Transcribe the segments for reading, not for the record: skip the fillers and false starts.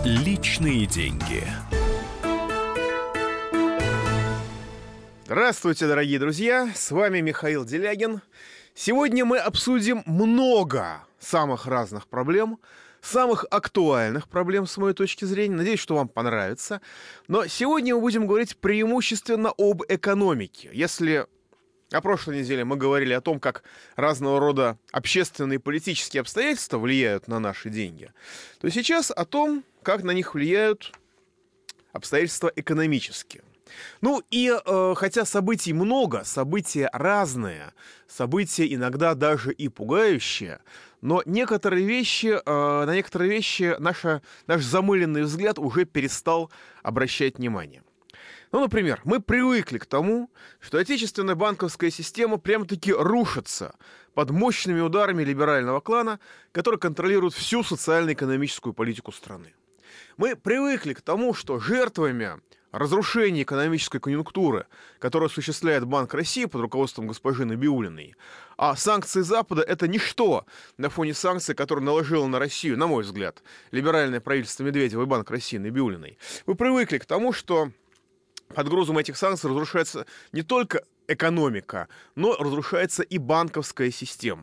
Личные деньги. Здравствуйте, дорогие друзья! С вами Михаил Делягин. Сегодня мы обсудим много самых разных проблем, самых актуальных проблем с моей точки зрения. Надеюсь, что вам понравится. Но сегодня мы будем говорить преимущественно об экономике. Если на прошлой неделе мы говорили о том, как разного рода общественные и политические обстоятельства влияют на наши деньги, то сейчас о том, как на них влияют обстоятельства экономические. Ну и хотя событий много, события разные, события иногда даже и пугающие, но на некоторые вещи наш замыленный взгляд уже перестал обращать внимание. Ну, например, мы привыкли к тому, что отечественная банковская система прямо-таки рушится под мощными ударами либерального клана, который контролирует всю социально-экономическую политику страны. Мы привыкли к тому, что жертвами разрушения экономической конъюнктуры, которую осуществляет Банк России под руководством госпожи Набиуллиной, а санкции Запада — это ничто на фоне санкций, которые наложило на Россию, на мой взгляд, либеральное правительство Медведева и Банк России Набиуллиной. Мы привыкли к тому, что под грузом этих санкций разрушается не только экономика, но разрушается и банковская система.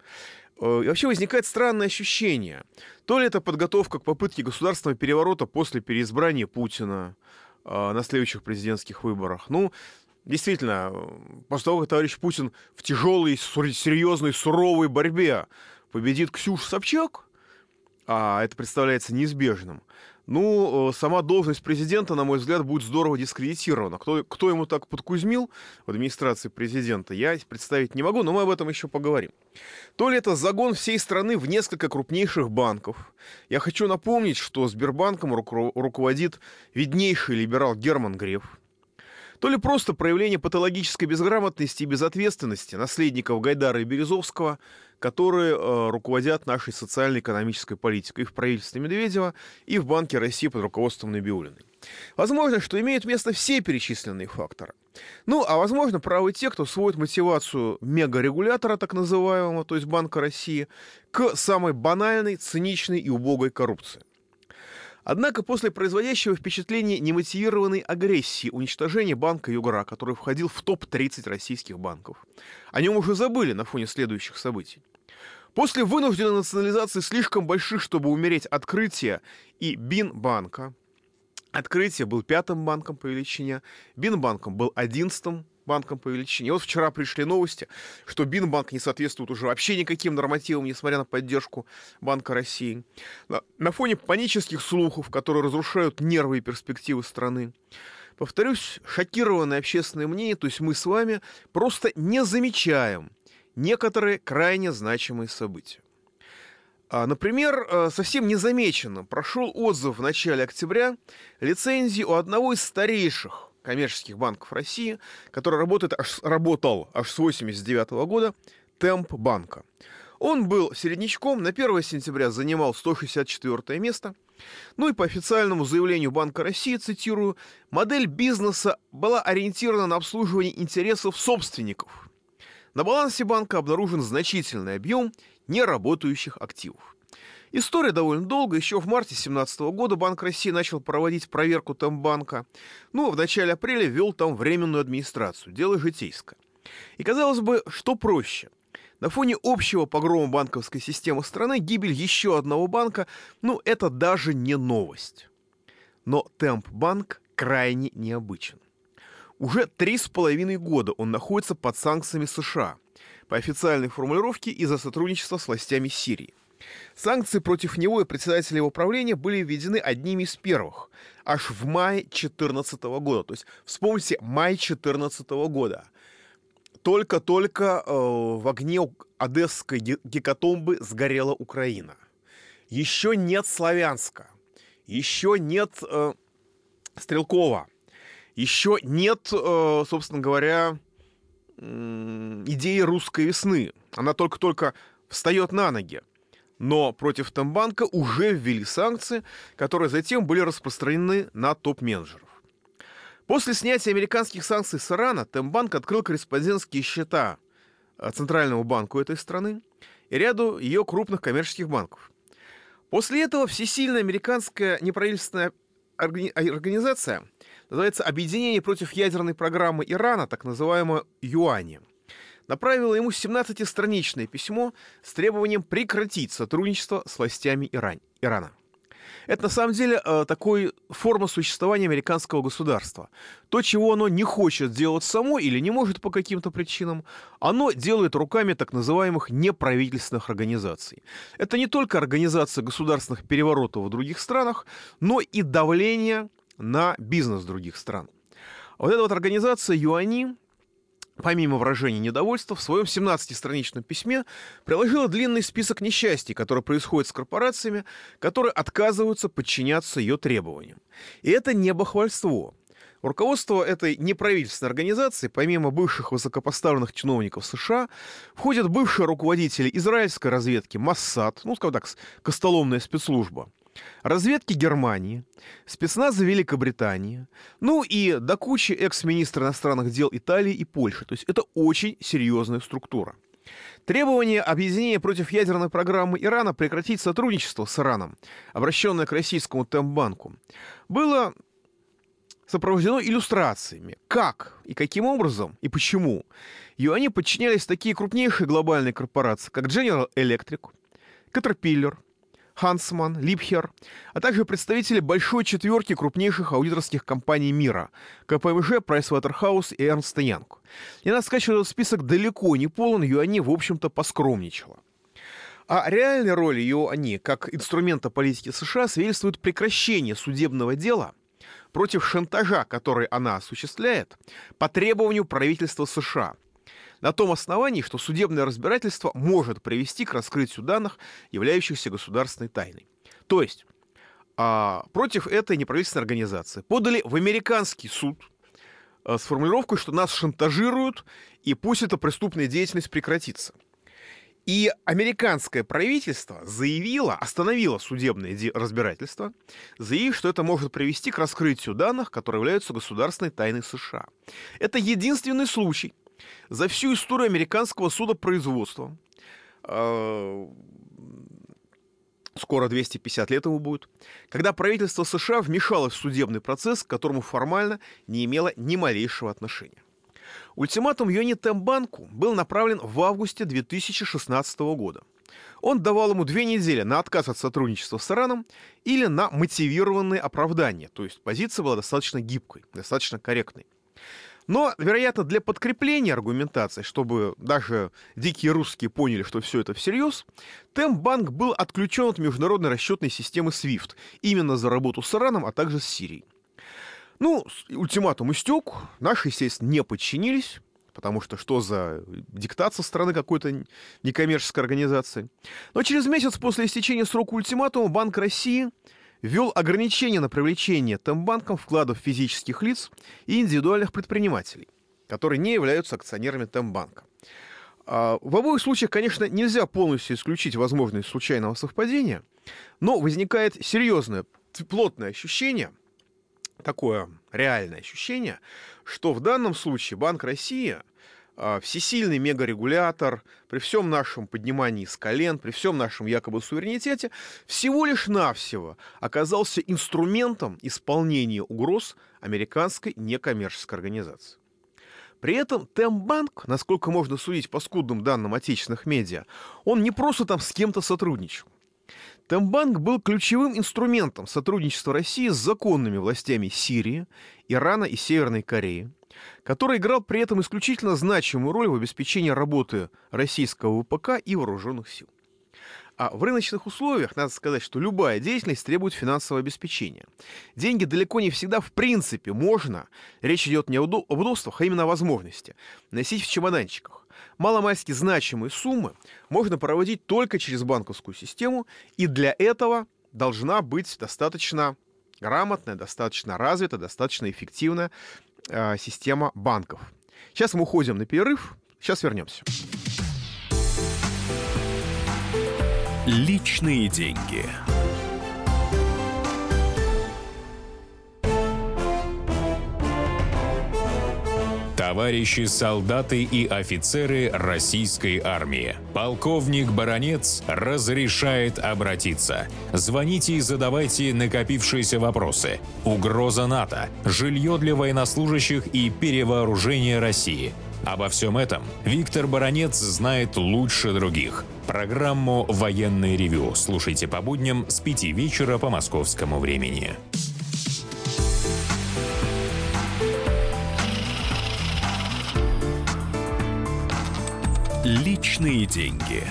И вообще возникает странное ощущение. То ли это подготовка к попытке государственного переворота после переизбрания Путина на следующих президентских выборах. Ну, действительно, после того, как товарищ Путин в тяжелой, серьезной, суровой борьбе победит Ксюшу Собчак, а это представляется неизбежным, ну, сама должность президента, на мой взгляд, будет здорово дискредитирована. Кто ему так подкузмил в администрации президента, я представить не могу, но мы об этом еще поговорим. То ли это загон всей страны в несколько крупнейших банков. Я хочу напомнить, что Сбербанком руководит виднейший либерал Герман Греф. То ли просто проявление патологической безграмотности и безответственности наследников Гайдара и Березовского, которые руководят нашей социально-экономической политикой и в правительстве Медведева, и в Банке России под руководством Набиуллиной. Возможно, что имеют место все перечисленные факторы. Ну, а возможно, правы те, кто сводит мотивацию мегарегулятора, так называемого, то есть Банка России, к самой банальной, циничной и убогой коррупции. Однако после производящего впечатление немотивированной агрессии уничтожения банка Югра, который входил в топ-30 российских банков, о нем уже забыли на фоне следующих событий. После вынужденной национализации слишком больших, чтобы умереть, Открытия и Бинбанка, Открытие был 5-м банком по величине, Бинбанком был 11-м банком по величине. И вот вчера пришли новости, что Бинбанк не соответствует уже вообще никаким нормативам, несмотря на поддержку Банка России. На фоне панических слухов, которые разрушают нервы и перспективы страны, повторюсь, шокированное общественное мнение, то есть мы с вами, просто не замечаем некоторые крайне значимые события. Например, совсем незамеченным прошел отзыв в начале октября лицензии у одного из старейших коммерческих банков России, который работал аж с 1989 года, Темпбанка. Он был середнячком, на 1 сентября занимал 164 место. Ну и по официальному заявлению Банка России, цитирую, модель бизнеса была ориентирована на обслуживание интересов собственников. На балансе банка обнаружен значительный объем неработающих активов. История довольно долгая. Еще в марте 2017 года Банк России начал проводить проверку Темпбанка. Ну, а в начале апреля ввел там временную администрацию. Дело житейское. И казалось бы, что проще. На фоне общего погрома банковской системы страны гибель еще одного банка, ну, это даже не новость. Но Темпбанк крайне необычен. Уже 3,5 года он находится под санкциями США, по официальной формулировке из-за сотрудничества с властями Сирии. Санкции против него и председателя его правления были введены одними из первых, аж в мае 2014 года. То есть, вспомните, май 2014 года. Только-только в огне одесской гекатомбы сгорела Украина. Еще нет Славянска, еще нет Стрелкова, еще нет, собственно говоря, идеи русской весны. Она только-только встает на ноги. Но против Темпбанка уже ввели санкции, которые затем были распространены на топ-менеджеров. После снятия американских санкций с Ирана Темпбанк открыл корреспондентские счета Центральному банку этой страны и ряду ее крупных коммерческих банков. После этого всесильная американская неправительственная организация, называется «Объединение против ядерной программы Ирана», так называемое ЮАНИ, направила ему 17-страничное письмо с требованием прекратить сотрудничество с властями Ирана. Это на самом деле такой форма существования американского государства. То, чего оно не хочет делать само или не может по каким-то причинам, оно делает руками так называемых неправительственных организаций. Это не только организация государственных переворотов в других странах, но и давление на бизнес других стран. Вот эта вот организация ЮАНИ, помимо выражения недовольства, в своем 17-страничном письме приложила длинный список несчастий, которые происходят с корпорациями, которые отказываются подчиняться ее требованиям. И это не бахвальство. В руководство этой неправительственной организации, помимо бывших высокопоставленных чиновников США, входят бывшие руководители израильской разведки Моссад, ну, скажем так, костоломная спецслужба, разведки Германии, спецназа Великобритании, ну и до кучи экс-министра иностранных дел Италии и Польши. То есть это очень серьезная структура. Требование объединения против ядерной программы Ирана прекратить сотрудничество с Ираном, обращенное к российскому Тембанку, было сопровождено иллюстрациями, как и каким образом и почему ЮАНИ подчинялись такие крупнейшие глобальные корпорации, как General Electric, Caterpillar, Huntsman, Liebherr, а также представители большой четверки крупнейших аудиторских компаний мира – КПМЖ, Pricewaterhouse и Ernst & Young. И надо сказать, что этот список далеко не полон, ЮАНИ, в общем-то, поскромничала. О реальной роли ЮАНИ как инструмента политики США свидетельствует прекращение судебного дела против шантажа, который она осуществляет по требованию правительства США, на том основании, что судебное разбирательство может привести к раскрытию данных, являющихся государственной тайной. То есть против этой неправительственной организации подали в американский суд с формулировкой, что нас шантажируют, и пусть эта преступная деятельность прекратится. И американское правительство остановило судебное разбирательство, заявив, что это может привести к раскрытию данных, которые являются государственной тайной США. Это единственный случай за всю историю американского судопроизводства, скоро 250 лет ему будет, когда правительство США вмешалось в судебный процесс, к которому формально не имело ни малейшего отношения. Ультиматум ЮАНИ Тембанку был направлен в августе 2016 года. Он давал ему 2 недели на отказ от сотрудничества с Ираном или на мотивированные оправдания, то есть позиция была достаточно гибкой, достаточно корректной. Но, вероятно, для подкрепления аргументации, чтобы даже дикие русские поняли, что все это всерьез, Тембанк был отключен от международной расчетной системы SWIFT именно за работу с Ираном, а также с Сирией. Ну, ультиматум истек, наши, естественно, не подчинились, потому что за диктат со стороны какой-то некоммерческой организации. Но через месяц после истечения срока ультиматума Банк России ввел ограничения на привлечение Тембанком вкладов физических лиц и индивидуальных предпринимателей, которые не являются акционерами Тембанка. В обоих случаях, конечно, нельзя полностью исключить возможность случайного совпадения, но возникает серьезное, плотное ощущение, такое реальное ощущение, что в данном случае Банк России, всесильный мегарегулятор, при всем нашем поднимании с колен, при всем нашем якобы суверенитете, всего лишь навсего оказался инструментом исполнения угроз американской некоммерческой организации. При этом Тембанк, насколько можно судить по скудным данным отечественных медиа, он не просто там с кем-то сотрудничал. Тембанк был ключевым инструментом сотрудничества России с законными властями Сирии, Ирана и Северной Кореи, который играл при этом исключительно значимую роль в обеспечении работы российского ВПК и вооруженных сил. А в рыночных условиях надо сказать, что любая деятельность требует финансового обеспечения. Деньги далеко не всегда в принципе можно, речь идет не об удобствах, а именно о возможности, носить в чемоданчиках. Маломальски значимые суммы можно проводить только через банковскую систему, и для этого должна быть достаточно грамотная, достаточно развитая, достаточно эффективная система банков. Сейчас мы уходим на перерыв, сейчас вернемся. Личные деньги. Товарищи солдаты и офицеры российской армии, полковник Баранец разрешает обратиться. Звоните и задавайте накопившиеся вопросы. Угроза НАТО, жилье для военнослужащих и перевооружение России. Обо всем этом Виктор Баранец знает лучше других. Программу «Военное ревю» слушайте по будням с 5 вечера по московскому времени. Личные деньги.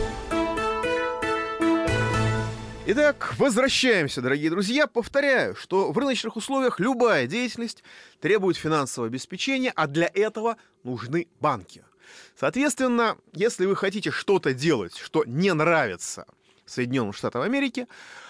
Итак, возвращаемся, дорогие друзья. Повторяю, что в рыночных условиях любая деятельность требует финансового обеспечения, а для этого нужны банки. Соответственно, если вы хотите что-то делать, что не нравится Соединенным Штатам Америки,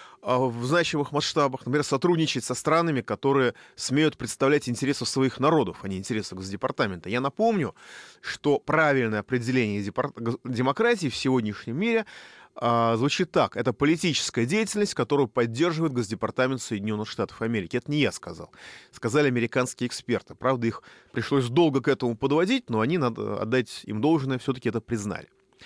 в значимых масштабах, например, сотрудничать со странами, которые смеют представлять интересы своих народов, а не интересы Госдепартамента. Я напомню, что правильное определение демократии в сегодняшнем мире звучит так. Это политическая деятельность, которую поддерживает Госдепартамент Соединенных Штатов Америки. Это не я сказал. Сказали американские эксперты. Правда, их пришлось долго к этому подводить, но они, надо отдать им должное, все-таки это признали.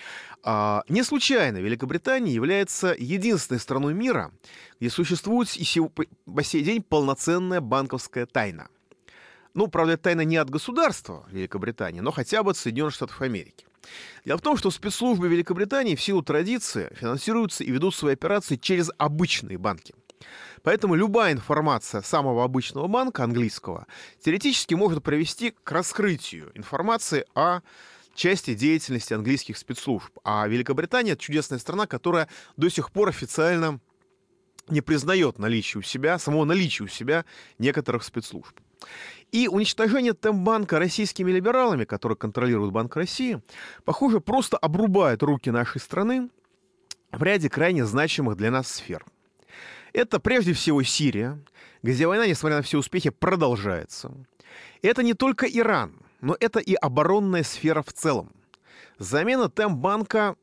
Не случайно Великобритания является единственной страной мира, где существует и по сей день полноценная банковская тайна. Ну, правда, это тайна не от государства Великобритании, но хотя бы от Соединенных Штатов Америки. Дело в том, что спецслужбы Великобритании в силу традиции финансируются и ведут свои операции через обычные банки. Поэтому любая информация самого обычного банка, английского, теоретически может привести к раскрытию информации о части деятельности английских спецслужб. А Великобритания — это чудесная страна, которая до сих пор официально не признает самого наличия у себя некоторых спецслужб. И уничтожение Тембанка российскими либералами, которые контролируют Банк России, похоже, просто обрубает руки нашей страны в ряде крайне значимых для нас сфер. Это прежде всего Сирия, где война, несмотря на все успехи, продолжается. Это не только Иран, но это и оборонная сфера в целом. Замена Тембанку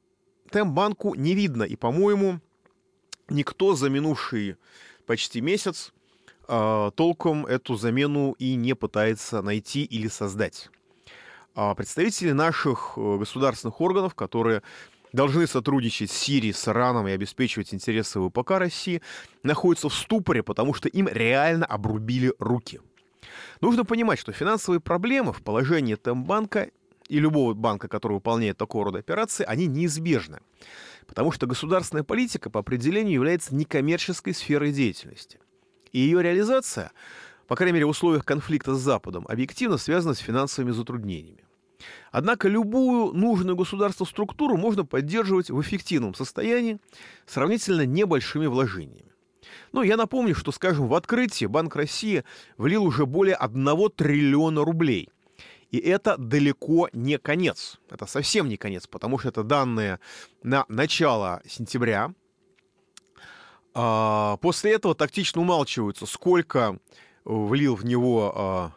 не видно, и, по-моему, никто за минувший почти месяц толком эту замену и не пытается найти или создать. Представители наших государственных органов, которые должны сотрудничать с Сирией, с Ираном и обеспечивать интересы ВПК России, находятся в ступоре, потому что им реально обрубили руки. Нужно понимать, что финансовые проблемы в положении Тембанка и любого банка, который выполняет такого рода операции, они неизбежны. Потому что государственная политика по определению является некоммерческой сферой деятельности. И ее реализация, по крайней мере в условиях конфликта с Западом, объективно связана с финансовыми затруднениями. Однако любую нужную государству структуру можно поддерживать в эффективном состоянии сравнительно небольшими вложениями. Ну, я напомню, что, скажем, в открытии Банк России влил уже более 1 триллиона рублей. И это далеко не конец. Это совсем не конец, потому что это данные на начало сентября. После этого тактично умалчиваются, сколько влил в него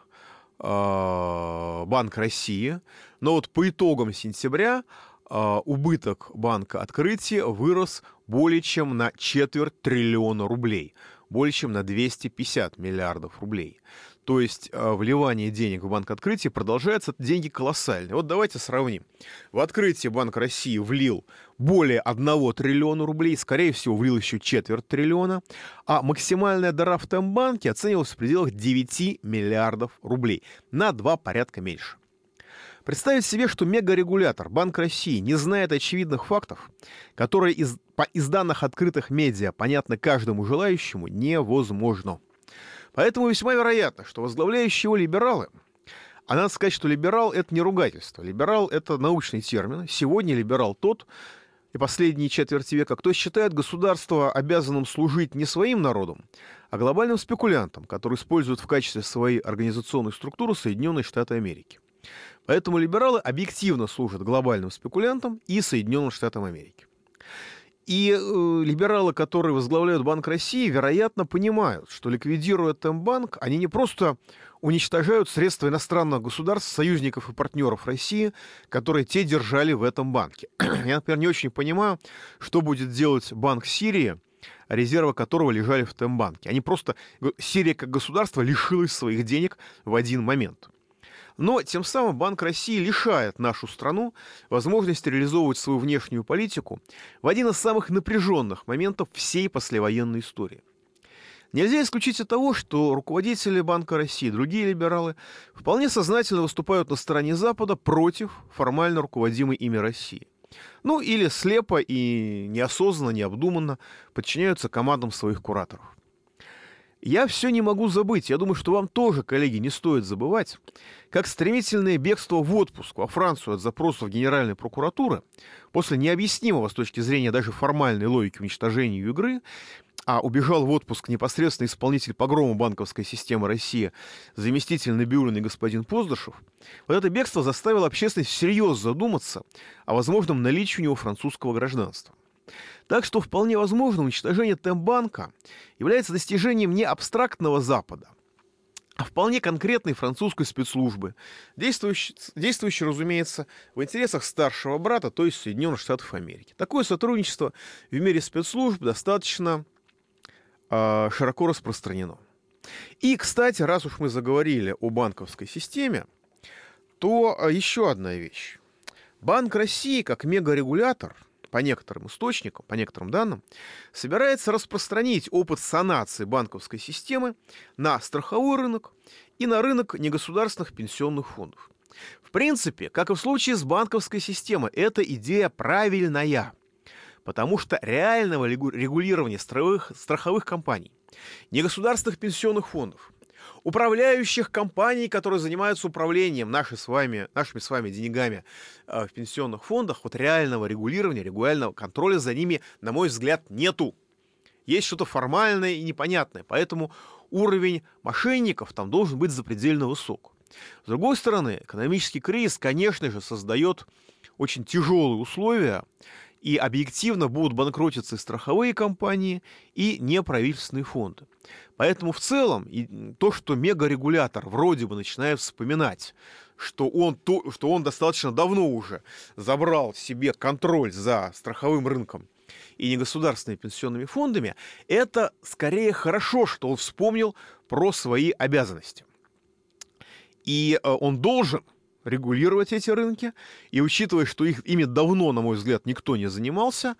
Банк России. Но вот по итогам сентября убыток Банка Открытия вырос более чем на 250 миллиона рублей, более чем на 250 миллиардов рублей. То есть вливание денег в Банк Открытия продолжается, это деньги колоссальные. Вот давайте сравним. В Открытие Банк России влил более 1 триллиона рублей, скорее всего, влил еще 250 миллиона, а максимальная дыра в Тембанке оценивалась в пределах 9 миллиардов рублей, на 2 порядка меньше. Представить себе, что мегарегулятор Банк России не знает очевидных фактов, которые из данных открытых медиа понятны каждому желающему, невозможно. Поэтому весьма вероятно, что возглавляющие его либералы, а надо сказать, что либерал — это не ругательство, либерал — это научный термин. Сегодня либерал тот, и последние четверть века, кто считает государство обязанным служить не своим народом, а глобальным спекулянтам, которые используют в качестве своей организационной структуры Соединенные Штаты Америки. Поэтому либералы объективно служат глобальным спекулянтам и Соединенным Штатам Америки. И либералы, которые возглавляют Банк России, вероятно, понимают, что, ликвидируя Тембанк, они не просто уничтожают средства иностранных государств, союзников и партнеров России, которые те держали в этом банке. Я, например, не очень понимаю, что будет делать Банк Сирии, резервы которого лежали в Тембанке. Сирия как государство лишилась своих денег в один момент. Но тем самым Банк России лишает нашу страну возможности реализовывать свою внешнюю политику в один из самых напряженных моментов всей послевоенной истории. Нельзя исключить от того, что руководители Банка России и другие либералы вполне сознательно выступают на стороне Запада против формально руководимой ими России. Ну или слепо и неосознанно, необдуманно подчиняются командам своих кураторов. Я все не могу забыть, я думаю, что вам тоже, коллеги, не стоит забывать, как стремительное бегство в отпуск во Францию от запросов Генеральной прокуратуры после необъяснимого с точки зрения даже формальной логики уничтожения игры, а убежал в отпуск непосредственно исполнитель погрома банковской системы России, заместитель Набиуллиной господин Поздышев, вот это бегство заставило общественность всерьез задуматься о возможном наличии у него французского гражданства. Так что вполне возможно уничтожение Тембанка является достижением не абстрактного Запада, а вполне конкретной французской спецслужбы, действующей, разумеется, в интересах старшего брата, то есть Соединенных Штатов Америки. Такое сотрудничество в мире спецслужб достаточно широко распространено. И, кстати, раз уж мы заговорили о банковской системе, то еще одна вещь. Банк России, как мегарегулятор, по некоторым источникам, по некоторым данным, собирается распространить опыт санации банковской системы на страховой рынок и на рынок негосударственных пенсионных фондов. В принципе, как и в случае с банковской системой, эта идея правильная, потому что реального регулирования страховых компаний, негосударственных пенсионных фондов, управляющих компаний, которые занимаются управлением нашими с вами деньгами в пенсионных фондах, вот реального регулирования, реального контроля за ними, на мой взгляд, нету. Есть что-то формальное и непонятное, поэтому уровень мошенников там должен быть запредельно высок. С другой стороны, экономический кризис, конечно же, создает очень тяжелые условия, и объективно будут банкротиться и страховые компании, и неправительственные фонды. Поэтому в целом то, что мегарегулятор вроде бы начинает вспоминать, что он достаточно давно уже забрал себе контроль за страховым рынком и негосударственными пенсионными фондами, это скорее хорошо, что он вспомнил про свои обязанности. И он должен регулировать эти рынки, и учитывая, что ими давно, на мой взгляд, никто не занимался,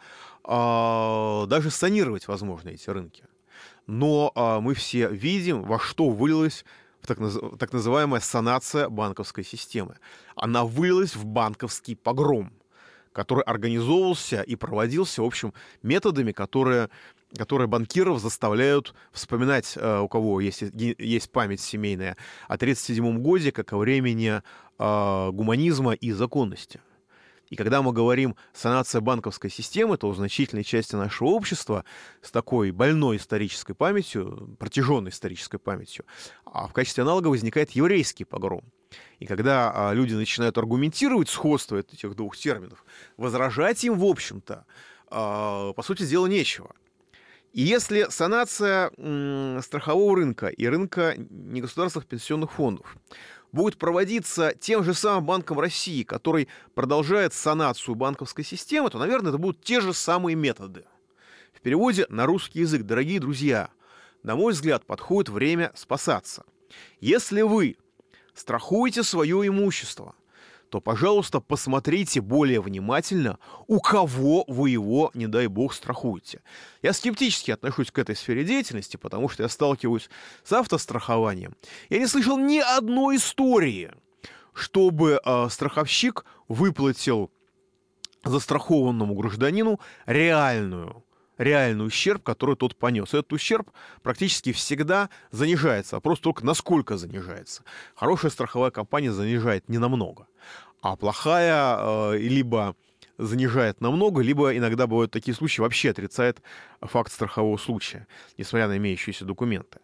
даже санировать, возможно, эти рынки. Но мы все видим, во что вылилась так называемая санация банковской системы. Она вылилась в банковский погром, который организовывался и проводился, в общем, методами, которые банкиров заставляют вспоминать, у кого есть память семейная, о 1937 году, как о времени гуманизма и законности. И когда мы говорим «санация банковской системы», то у значительной части нашего общества с такой больной исторической памятью, протяженной исторической памятью, в качестве аналога возникает еврейский погром. И когда люди начинают аргументировать сходство этих двух терминов, возражать им, в общем-то, по сути дела, нечего. И если санация страхового рынка и рынка негосударственных пенсионных фондов будет проводиться тем же самым Банком России, который продолжает санацию банковской системы, то, наверное, это будут те же самые методы. В переводе на русский язык, дорогие друзья, на мой взгляд, подходит время спасаться. Если вы страхуете свое имущество, то, пожалуйста, посмотрите более внимательно, у кого вы его, не дай бог, страхуете. Я скептически отношусь к этой сфере деятельности, потому что я сталкиваюсь с автострахованием. Я не слышал ни одной истории, чтобы страховщик выплатил застрахованному гражданину реальный ущерб, который тот понес. Этот ущерб практически всегда занижается. Вопрос только, насколько занижается. Хорошая страховая компания занижает ненамного, а плохая либо занижает намного, либо иногда бывают такие случаи, вообще отрицает факт страхового случая, несмотря на имеющиеся документы.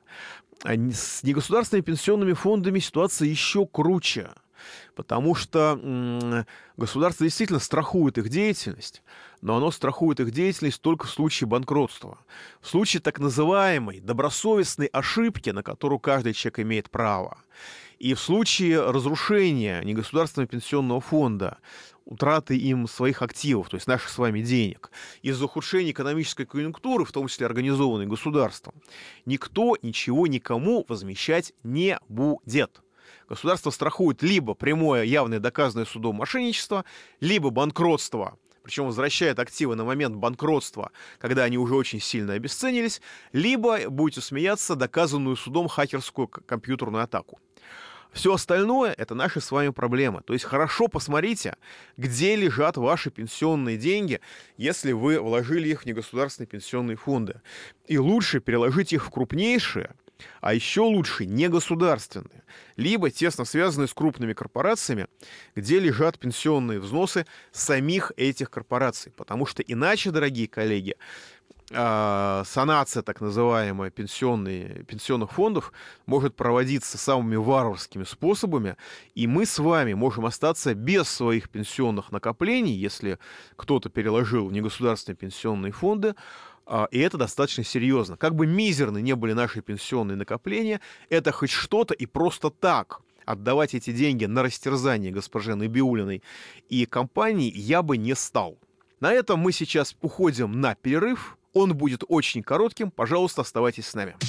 С негосударственными пенсионными фондами ситуация еще круче, потому что государство действительно страхует их деятельность, но оно страхует их деятельность только в случае банкротства. В случае так называемой добросовестной ошибки, на которую каждый человек имеет право, и в случае разрушения негосударственного пенсионного фонда, утраты им своих активов, то есть наших с вами денег, из-за ухудшения экономической конъюнктуры, в том числе организованной государством, никто ничего никому возмещать не будет. Государство страхует либо прямое, явное, доказанное судом мошенничество, либо банкротство, причем возвращает активы на момент банкротства, когда они уже очень сильно обесценились, либо, будете смеяться, доказанную судом хакерскую компьютерную атаку. Все остальное — это наши с вами проблемы. То есть хорошо посмотрите, где лежат ваши пенсионные деньги, если вы вложили их в негосударственные пенсионные фонды. И лучше переложить их в крупнейшие, а еще лучше негосударственные, либо тесно связанные с крупными корпорациями, где лежат пенсионные взносы самих этих корпораций. Потому что иначе, дорогие коллеги, санация, так называемая, пенсионных фондов может проводиться самыми варварскими способами, и мы с вами можем остаться без своих пенсионных накоплений, если кто-то переложил в негосударственные пенсионные фонды, и это достаточно серьезно. Как бы мизерны не были наши пенсионные накопления, это хоть что-то, и просто так отдавать эти деньги на растерзание госпоже Набиуллиной и компании я бы не стал. На этом мы сейчас уходим на перерыв. Он будет очень коротким. Пожалуйста, оставайтесь с нами.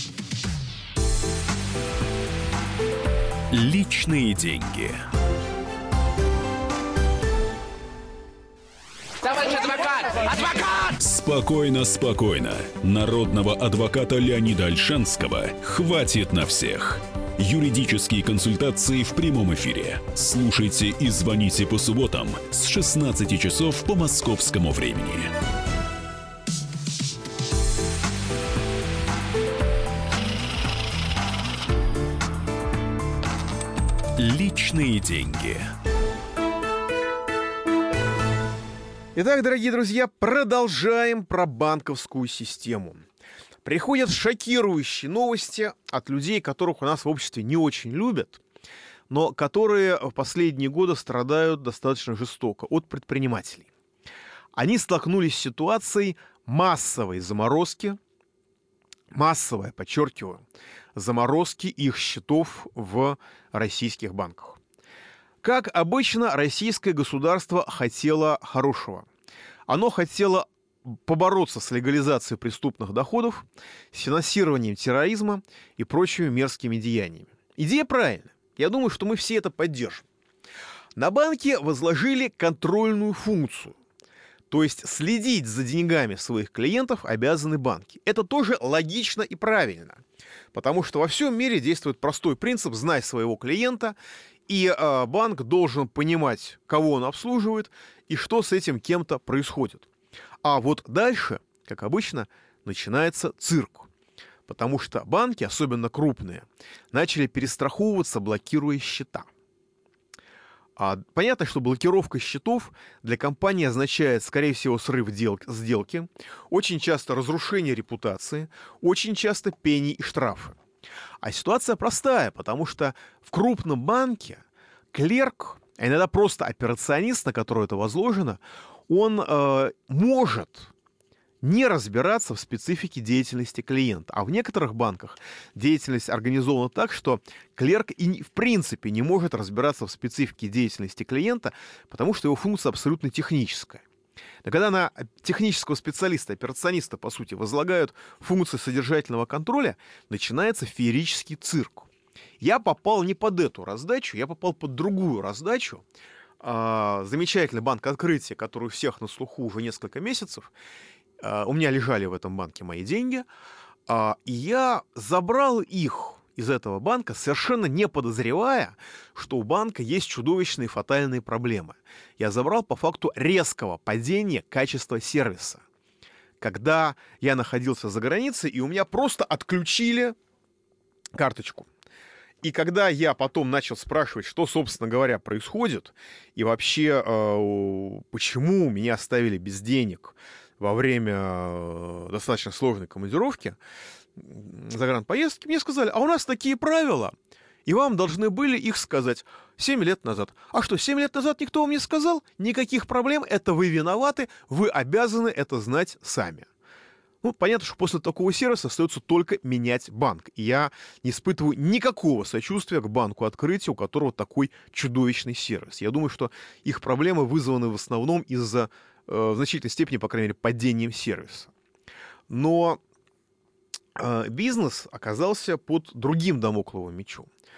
Личные деньги. Товарищ адвокат! Адвокат! Спокойно, спокойно. Народного адвоката Леонида Ольшанского хватит на всех. Юридические консультации в прямом эфире. Слушайте и звоните по субботам с 16 часов по московскому времени. Личные деньги. Итак, дорогие друзья, продолжаем про банковскую систему. Приходят шокирующие новости от людей, которых у нас в обществе не очень любят, но которые в последние годы страдают достаточно жестоко от предпринимателей. Они столкнулись с ситуацией массовой заморозки, массовая, подчеркиваю, заморозки их счетов в российских банках. Как обычно, российское государство хотело хорошего. Оно хотело побороться с легализацией преступных доходов, с финансированием терроризма и прочими мерзкими деяниями. Идея правильная. Я думаю, что мы все это поддержим. На банки возложили контрольную функцию. То есть следить за деньгами своих клиентов обязаны банки. Это тоже логично и правильно. Потому что во всем мире действует простой принцип «знай своего клиента», и банк должен понимать, кого он обслуживает и что с этим кем-то происходит. А вот дальше, как обычно, начинается цирк. Потому что банки, особенно крупные, начали перестраховываться, блокируя счета. Понятно, что блокировка счетов для компании означает, скорее всего, срыв сделки, очень часто разрушение репутации, очень часто пени и штрафы. А ситуация простая, потому что в крупном банке клерк, а иногда просто операционист, на которого это возложено, он может не разбираться в специфике деятельности клиента. А в некоторых банках деятельность организована так, что клерк и в принципе не может разбираться в специфике деятельности клиента, потому что его функция абсолютно техническая. Но когда на технического специалиста, операциониста, по сути, возлагают функции содержательного контроля, начинается феерический цирк. Я попал не под эту раздачу, я попал под другую раздачу. Замечательный банк «Открытие», который у всех на слуху уже несколько месяцев. У меня лежали в этом банке мои деньги, и я забрал их из этого банка, совершенно не подозревая, что у банка есть чудовищные фатальные проблемы. Я забрал по факту резкого падения качества сервиса. Когда я находился за границей, и у меня просто отключили карточку. И когда я потом начал спрашивать, что, собственно говоря, происходит, и вообще, почему меня оставили без денег во время достаточно сложной командировки, загранпоездки, мне сказали, а у нас такие правила, и вам должны были их сказать 7 лет назад. А что, 7 лет назад никто вам не сказал? Никаких проблем, это вы виноваты, вы обязаны это знать сами. Ну, понятно, что после такого сервиса остается только менять банк. И я не испытываю никакого сочувствия к банку «Открытие», у которого такой чудовищный сервис. Я думаю, что их проблемы вызваны в основном из-за, в значительной степени, по крайней мере, падением сервиса. Но бизнес оказался под другим дамокловым мечом.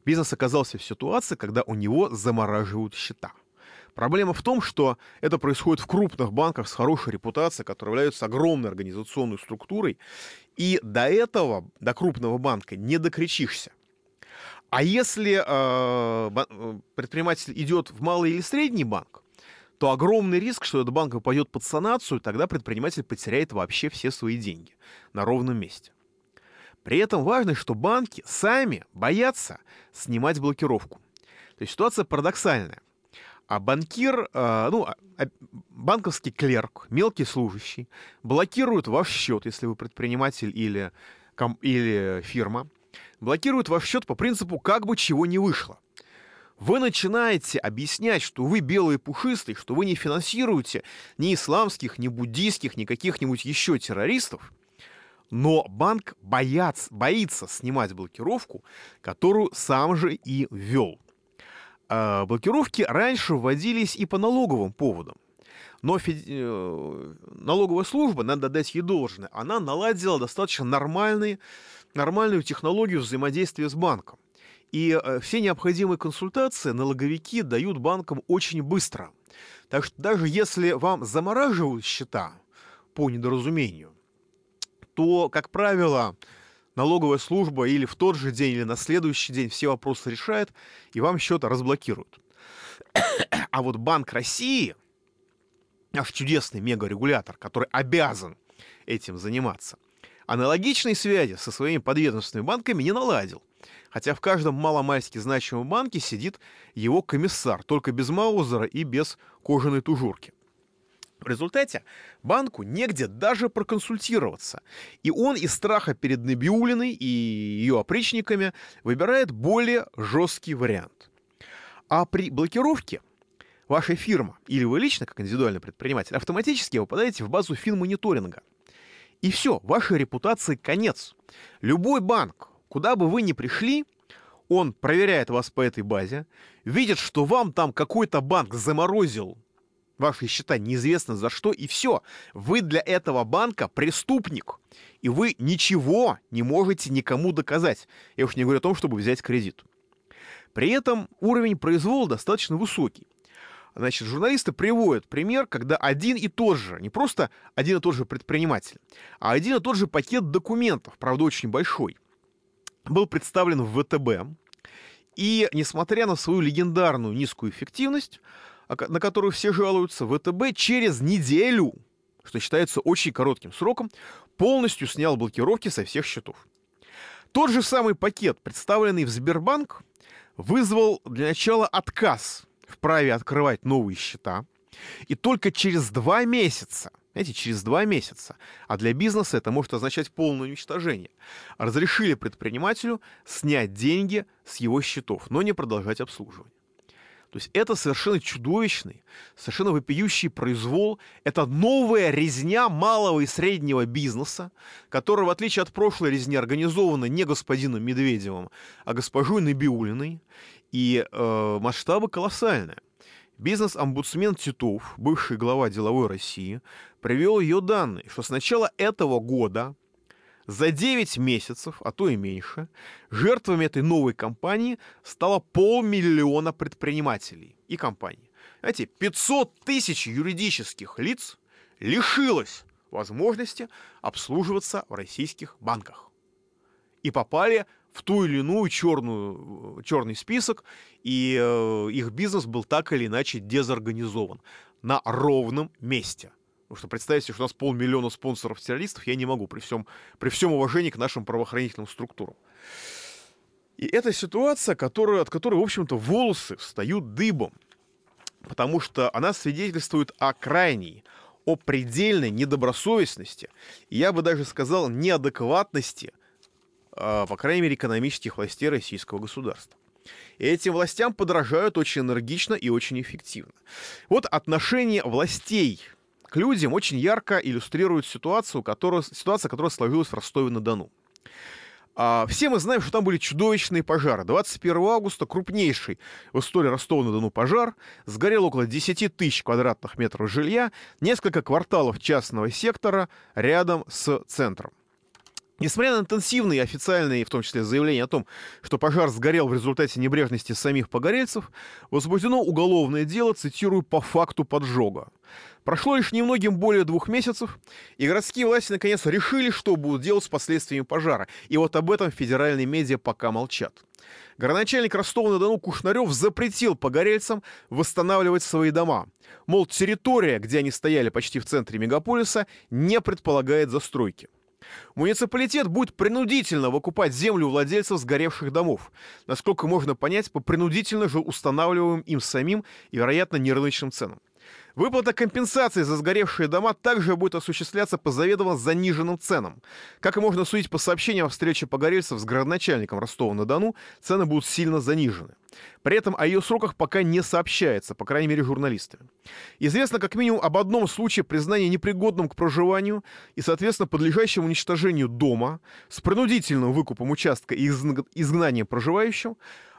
Бизнес оказался в ситуации, когда у него замораживают счета. Проблема в том, что это происходит в крупных банках с хорошей репутацией, которые являются огромной организационной структурой, и до крупного банка не докричишься. А если предприниматель идет в малый или средний банк, то огромный риск, что этот банк попадет под санацию, тогда предприниматель потеряет вообще все свои деньги на ровном месте. При этом важно, что банки сами боятся снимать блокировку. То есть ситуация парадоксальная. А банкир, банковский клерк, мелкий служащий, блокирует ваш счет, если вы предприниматель или фирма, блокирует ваш счет по принципу «как бы чего не вышло». Вы начинаете объяснять, что вы белые пушистые, что вы не финансируете ни исламских, ни буддийских, ни каких-нибудь еще террористов, но банк боится снимать блокировку, которую сам же и ввел. Блокировки раньше вводились и по налоговым поводам. Но налоговая служба, надо дать ей должное, она наладила достаточно нормальную технологию взаимодействия с банком. И все необходимые консультации налоговики дают банкам очень быстро. Так что даже если вам замораживают счета по недоразумению, то, как правило, налоговая служба или в тот же день, или на следующий день все вопросы решает, и вам счет разблокируют. А вот Банк России, наш чудесный мегарегулятор, который обязан этим заниматься, аналогичной связи со своими подведомственными банками не наладил. Хотя в каждом маломальски значимом банке сидит его комиссар, только без маузера и без кожаной тужурки. В результате банку негде даже проконсультироваться. И он из страха перед Набиуллиной и ее опричниками выбирает более жесткий вариант. А при блокировке ваша фирма или вы лично, как индивидуальный предприниматель, автоматически попадаете в базу финмониторинга. И все, вашей репутации конец. Любой банк, куда бы вы ни пришли, он проверяет вас по этой базе, видит, что вам там какой-то банк заморозил ваши счета неизвестно за что, и все. Вы для этого банка преступник, и вы ничего не можете никому доказать. Я уж не говорю о том, чтобы взять кредит. При этом уровень произвола достаточно высокий. Значит, журналисты приводят пример, когда один и тот же, не просто один и тот же предприниматель, а один и тот же пакет документов, правда, очень большой, был представлен в ВТБ, и, несмотря на свою легендарную низкую эффективность, на которую все жалуются, ВТБ через неделю, что считается очень коротким сроком, полностью снял блокировки со всех счетов. Тот же самый пакет, представленный в Сбербанк, вызвал для начала отказ в праве открывать новые счета, и только через 2 месяца, через 2 месяца, а для бизнеса это может означать полное уничтожение, разрешили предпринимателю снять деньги с его счетов, но не продолжать обслуживание. То есть это совершенно чудовищный, совершенно вопиющий произвол. Это новая резня малого и среднего бизнеса, которая, в отличие от прошлой резни, организована не господином Медведевым, а госпожой Набиуллиной. И масштабы колоссальные. Бизнес-омбудсмен Титов, бывший глава деловой России, привел ее данные, что с начала этого года за 9 месяцев, а то и меньше, жертвами этой новой кампании стало 500 000 предпринимателей и компаний. Знаете, 500 000 юридических лиц лишилось возможности обслуживаться в российских банках. И попали в ту или иную черный список, и их бизнес был так или иначе дезорганизован на ровном месте. Потому что представить себе, что у нас 500 000 спонсоров-террористов, я не могу при всем уважении к нашим правоохранительным структурам. И это ситуация, от которой, в общем-то, волосы встают дыбом. Потому что она свидетельствует о крайней, о предельной недобросовестности, и я бы даже сказал, неадекватности, по крайней мере, экономических властей российского государства. И этим властям подражают очень энергично и очень эффективно. Вот отношение властей к людям очень ярко иллюстрирует ситуация, которая сложилась в Ростове-на-Дону. Все мы знаем, что там были чудовищные пожары. 21 августа крупнейший в истории Ростова-на-Дону пожар. Сгорело около 10 000 квадратных метров жилья, несколько кварталов частного сектора рядом с центром. Несмотря на интенсивные официальные, в том числе, заявления о том, что пожар сгорел в результате небрежности самих погорельцев, возбуждено уголовное дело, цитирую, по факту поджога. Прошло лишь немногим более 2 месяцев, и городские власти наконец решили, что будут делать с последствиями пожара. И вот об этом федеральные медиа пока молчат. Городоначальник Ростова-на-Дону Кушнарев запретил погорельцам восстанавливать свои дома. Мол, территория, где они стояли почти в центре мегаполиса, не предполагает застройки. Муниципалитет будет принудительно выкупать землю у владельцев сгоревших домов, насколько можно понять, по принудительно же устанавливаемым им самим и, вероятно, нерыночным ценам. Выплата компенсации за сгоревшие дома также будет осуществляться по заведомо заниженным ценам. Как и можно судить по сообщениям о встрече погорельцев с городоначальником Ростова-на-Дону, цены будут сильно занижены. При этом о ее сроках пока не сообщается, по крайней мере, журналистами. Известно как минимум об одном случае признания непригодным к проживанию и, соответственно, подлежащему уничтожению дома с принудительным выкупом участка и изгнанием проживающего,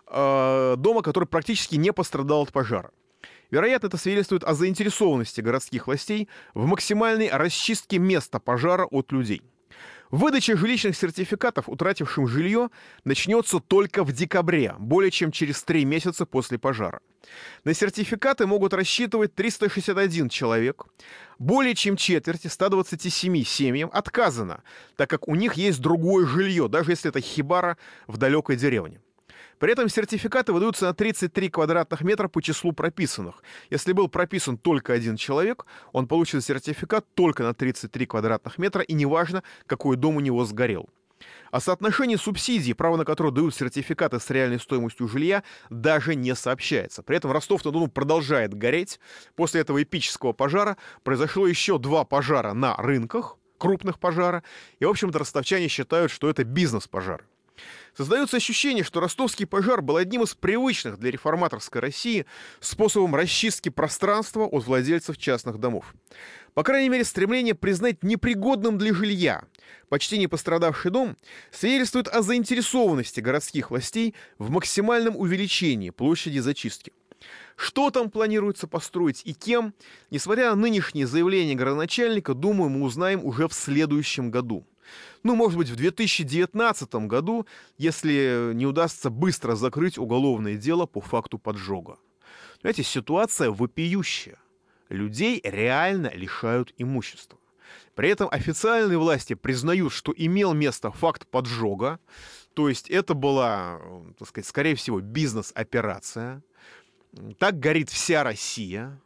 дома, который практически не пострадал от пожара. Вероятно, это свидетельствует о заинтересованности городских властей в максимальной расчистке места пожара от людей. Выдача жилищных сертификатов утратившим жилье начнется только в декабре, более чем через 3 месяца после пожара. На сертификаты могут рассчитывать 361 человек. Более чем четверти, 127 семьям, отказано, так как у них есть другое жилье, даже если это хибара в далекой деревне. При этом сертификаты выдаются на 33 квадратных метра по числу прописанных. Если был прописан только 1 человек, он получит сертификат только на 33 квадратных метра, и неважно, какой дом у него сгорел. О соотношении субсидий, право на которое дают сертификаты с реальной стоимостью жилья, даже не сообщается. При этом Ростов-на-Дону продолжает гореть. После этого эпического пожара произошло еще 2 пожара на рынках, крупных пожара, и, в общем-то, ростовчане считают, что это бизнес-пожар. Создается ощущение, что ростовский пожар был одним из привычных для реформаторской России способом расчистки пространства от владельцев частных домов. По крайней мере, стремление признать непригодным для жилья почти не пострадавший дом свидетельствует о заинтересованности городских властей в максимальном увеличении площади зачистки. Что там планируется построить и кем, несмотря на нынешние заявления городоначальника, думаю, мы узнаем уже в следующем году. Ну, может быть, в 2019 году, если не удастся быстро закрыть уголовное дело по факту поджога. Знаете, ситуация вопиющая. Людей реально лишают имущества. При этом официальные власти признают, что имел место факт поджога, то есть это была, так сказать, скорее всего, бизнес-операция. Так горит вся Россия.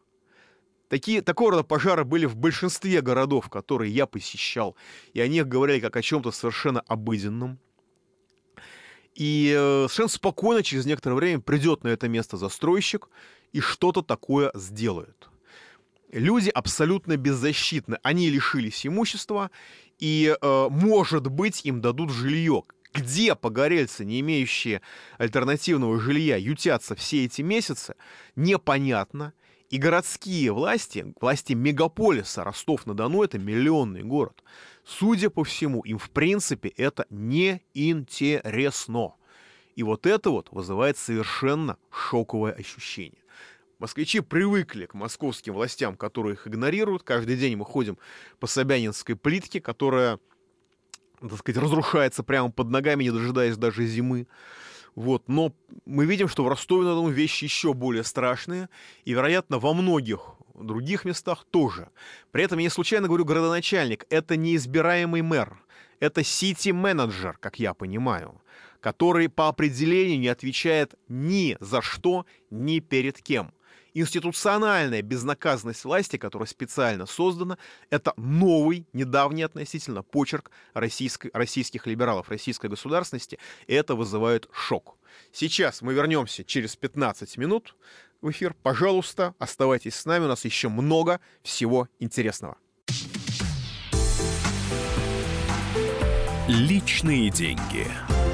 Такого рода пожары были в большинстве городов, которые я посещал, и о них говорили как о чем-то совершенно обыденном. И совершенно спокойно через некоторое время придет на это место застройщик и что-то такое сделает. Люди абсолютно беззащитны, они лишились имущества, и, может быть, им дадут жилье. Где погорельцы, не имеющие альтернативного жилья, ютятся все эти месяцы, непонятно. И городские власти мегаполиса Ростов-на-Дону, это миллионный город, судя по всему, им в принципе это не интересно. И вот это вот вызывает совершенно шоковое ощущение. Москвичи привыкли к московским властям, которые их игнорируют. Каждый день мы ходим по Собянинской плитке, которая, так сказать, разрушается прямо под ногами, не дожидаясь даже зимы. Вот. Но мы видим, что в Ростове-на-Дону вещи еще более страшные, и, вероятно, во многих других местах тоже. При этом я не случайно говорю городоначальник. Это не избираемый мэр, это сити-менеджер, как я понимаю, который по определению не отвечает ни за что, ни перед кем. Институциональная безнаказанность власти, которая специально создана, это новый, недавний относительно почерк российских либералов, российской государственности, и это вызывает шок. Сейчас мы вернемся через 15 минут в эфир. Пожалуйста, оставайтесь с нами, у нас еще много всего интересного. Личные деньги.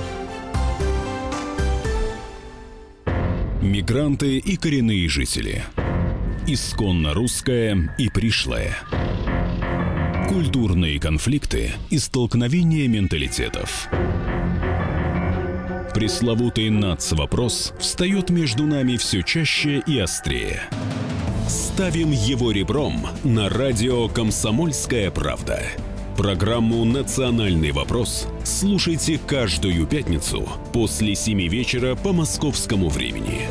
Мигранты и коренные жители. Исконно русское и пришлое. Культурные конфликты и столкновения менталитетов. Пресловутый нацвопрос встает между нами все чаще и острее. Ставим его ребром на радио «Комсомольская правда». Программу «Национальный вопрос» слушайте каждую пятницу после 7 вечера по московскому времени.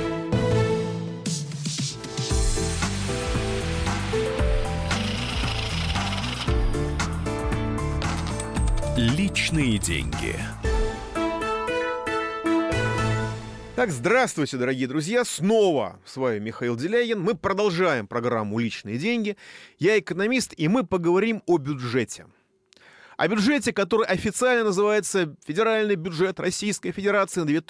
Личные деньги. Так, здравствуйте, дорогие друзья, снова с вами Михаил Делягин. Мы продолжаем программу «Личные деньги». Я экономист, и мы поговорим о бюджете. О бюджете, который официально называется «Федеральный бюджет Российской Федерации на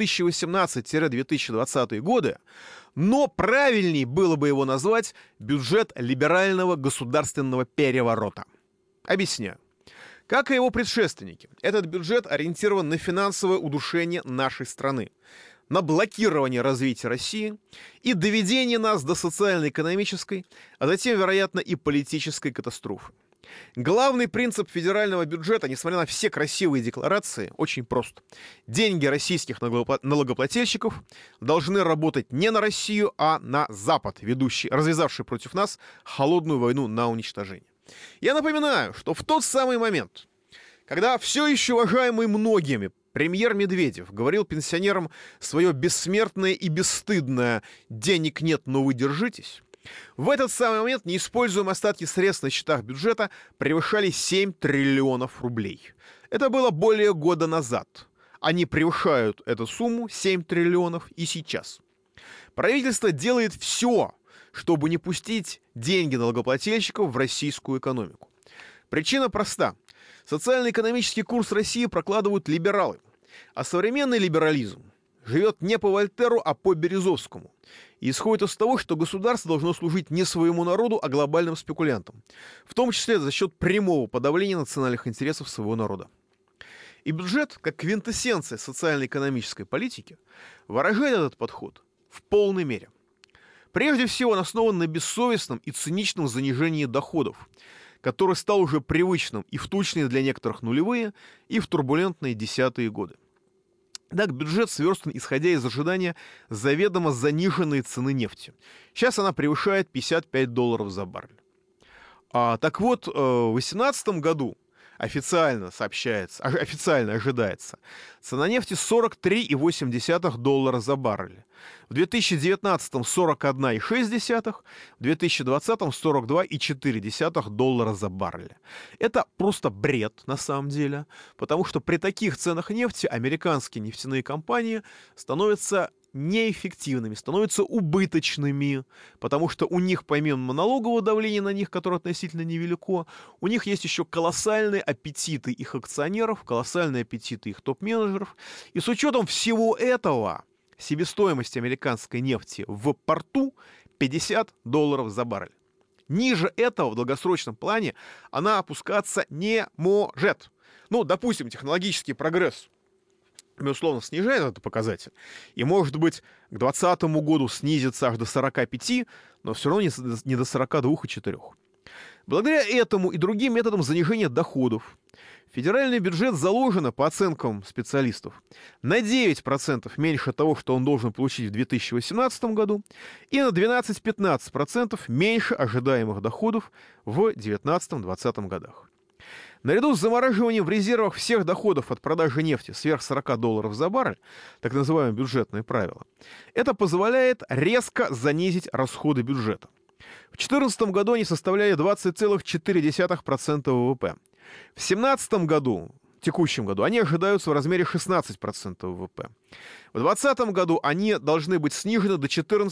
2018-2020 годы», но правильней было бы его назвать «Бюджет либерального государственного переворота». Объясняю. Как и его предшественники, этот бюджет ориентирован на финансовое удушение нашей страны, на блокирование развития России и доведение нас до социально-экономической, а затем, вероятно, и политической катастрофы. Главный принцип федерального бюджета, несмотря на все красивые декларации, очень прост. Деньги российских налогоплательщиков должны работать не на Россию, а на Запад, развязавший против нас холодную войну на уничтожение. Я напоминаю, что в тот самый момент, когда все еще уважаемый многими премьер Медведев говорил пенсионерам свое бессмертное и бесстыдное «денег нет, но вы держитесь», в этот самый момент неиспользуемые остатки средств на счетах бюджета превышали 7 триллионов рублей. Это было более года назад. Они превышают эту сумму, 7 триллионов, и сейчас. Правительство делает все, чтобы не пустить деньги налогоплательщиков в российскую экономику. Причина проста. Социально-экономический курс России прокладывают либералы, а современный либерализм живет не по Вольтеру, а по Березовскому. И исходит из того, что государство должно служить не своему народу, а глобальным спекулянтам, в том числе за счет прямого подавления национальных интересов своего народа. И бюджет, как квинтэссенция социально-экономической политики, выражает этот подход в полной мере. Прежде всего, он основан на бессовестном и циничном занижении доходов, который стал уже привычным и в тучные для некоторых нулевые, и в турбулентные десятые годы. Так, бюджет сверстан, исходя из ожидания заведомо заниженной цены нефти. Сейчас она превышает $55 за баррель. Так вот, в 2018 году официально ожидается цена нефти $43,8 за баррель. В 2019 41,6, в 2020 $42,4 за баррель. Это просто бред на самом деле, потому что при таких ценах нефти американские нефтяные компании становятся неэффективными, становятся убыточными, потому что у них, помимо налогового давления на них, которое относительно невелико, у них есть еще колоссальные аппетиты их акционеров, колоссальные аппетиты их топ-менеджеров. И с учетом всего этого себестоимость американской нефти в порту $50 за баррель. Ниже этого в долгосрочном плане она опускаться не может. Ну, допустим, технологический прогресс безусловно, снижает этот показатель. И, может быть, к 2020 году снизится аж до 45, но все равно не до 42,4. Благодаря этому и другим методам занижения доходов федеральный бюджет заложено, по оценкам специалистов, на 9% меньше того, что он должен получить в 2018 году, и на 12-15% меньше ожидаемых доходов в 2019-2020 годах. Наряду с замораживанием в резервах всех доходов от продажи нефти сверх $40 за баррель, так называемые бюджетные правила, это позволяет резко занизить расходы бюджета. В 2014 году они составляли 20,4% ВВП. В 2017 году, текущем году, они ожидаются в размере 16% ВВП. В 2020 году они должны быть снижены до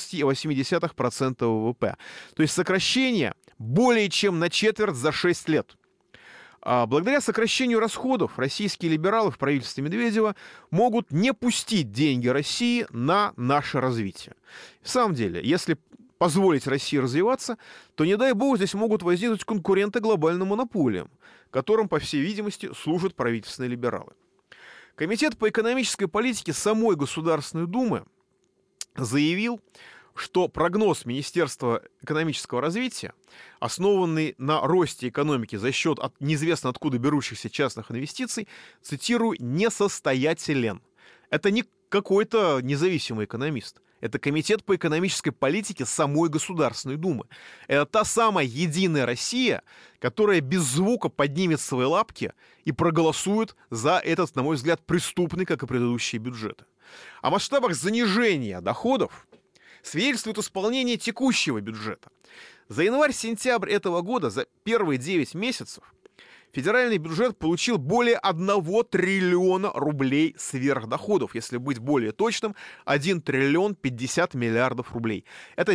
14,8% ВВП. То есть сокращение более чем на четверть за 6 лет. Благодаря сокращению расходов российские либералы в правительстве Медведева могут не пустить деньги России на наше развитие. В самом деле, если позволить России развиваться, то, не дай бог, здесь могут возникнуть конкуренты глобальным монополиям, которым, по всей видимости, служат правительственные либералы. Комитет по экономической политике самой Государственной Думы заявил, что прогноз Министерства экономического развития, основанный на росте экономики за счет неизвестно откуда берущихся частных инвестиций, цитирую, несостоятелен. Это не какой-то независимый экономист. Это Комитет по экономической политике самой Государственной Думы. Это та самая «Единая Россия», которая без звука поднимет свои лапки и проголосует за этот, на мой взгляд, преступный, как и предыдущие бюджеты. О масштабах занижения доходов свидетельствует исполнение текущего бюджета. За январь-сентябрь этого года, за первые 9 месяцев, федеральный бюджет получил более 1 триллиона рублей сверхдоходов. Если быть более точным, 1 триллион 50 миллиардов рублей. Это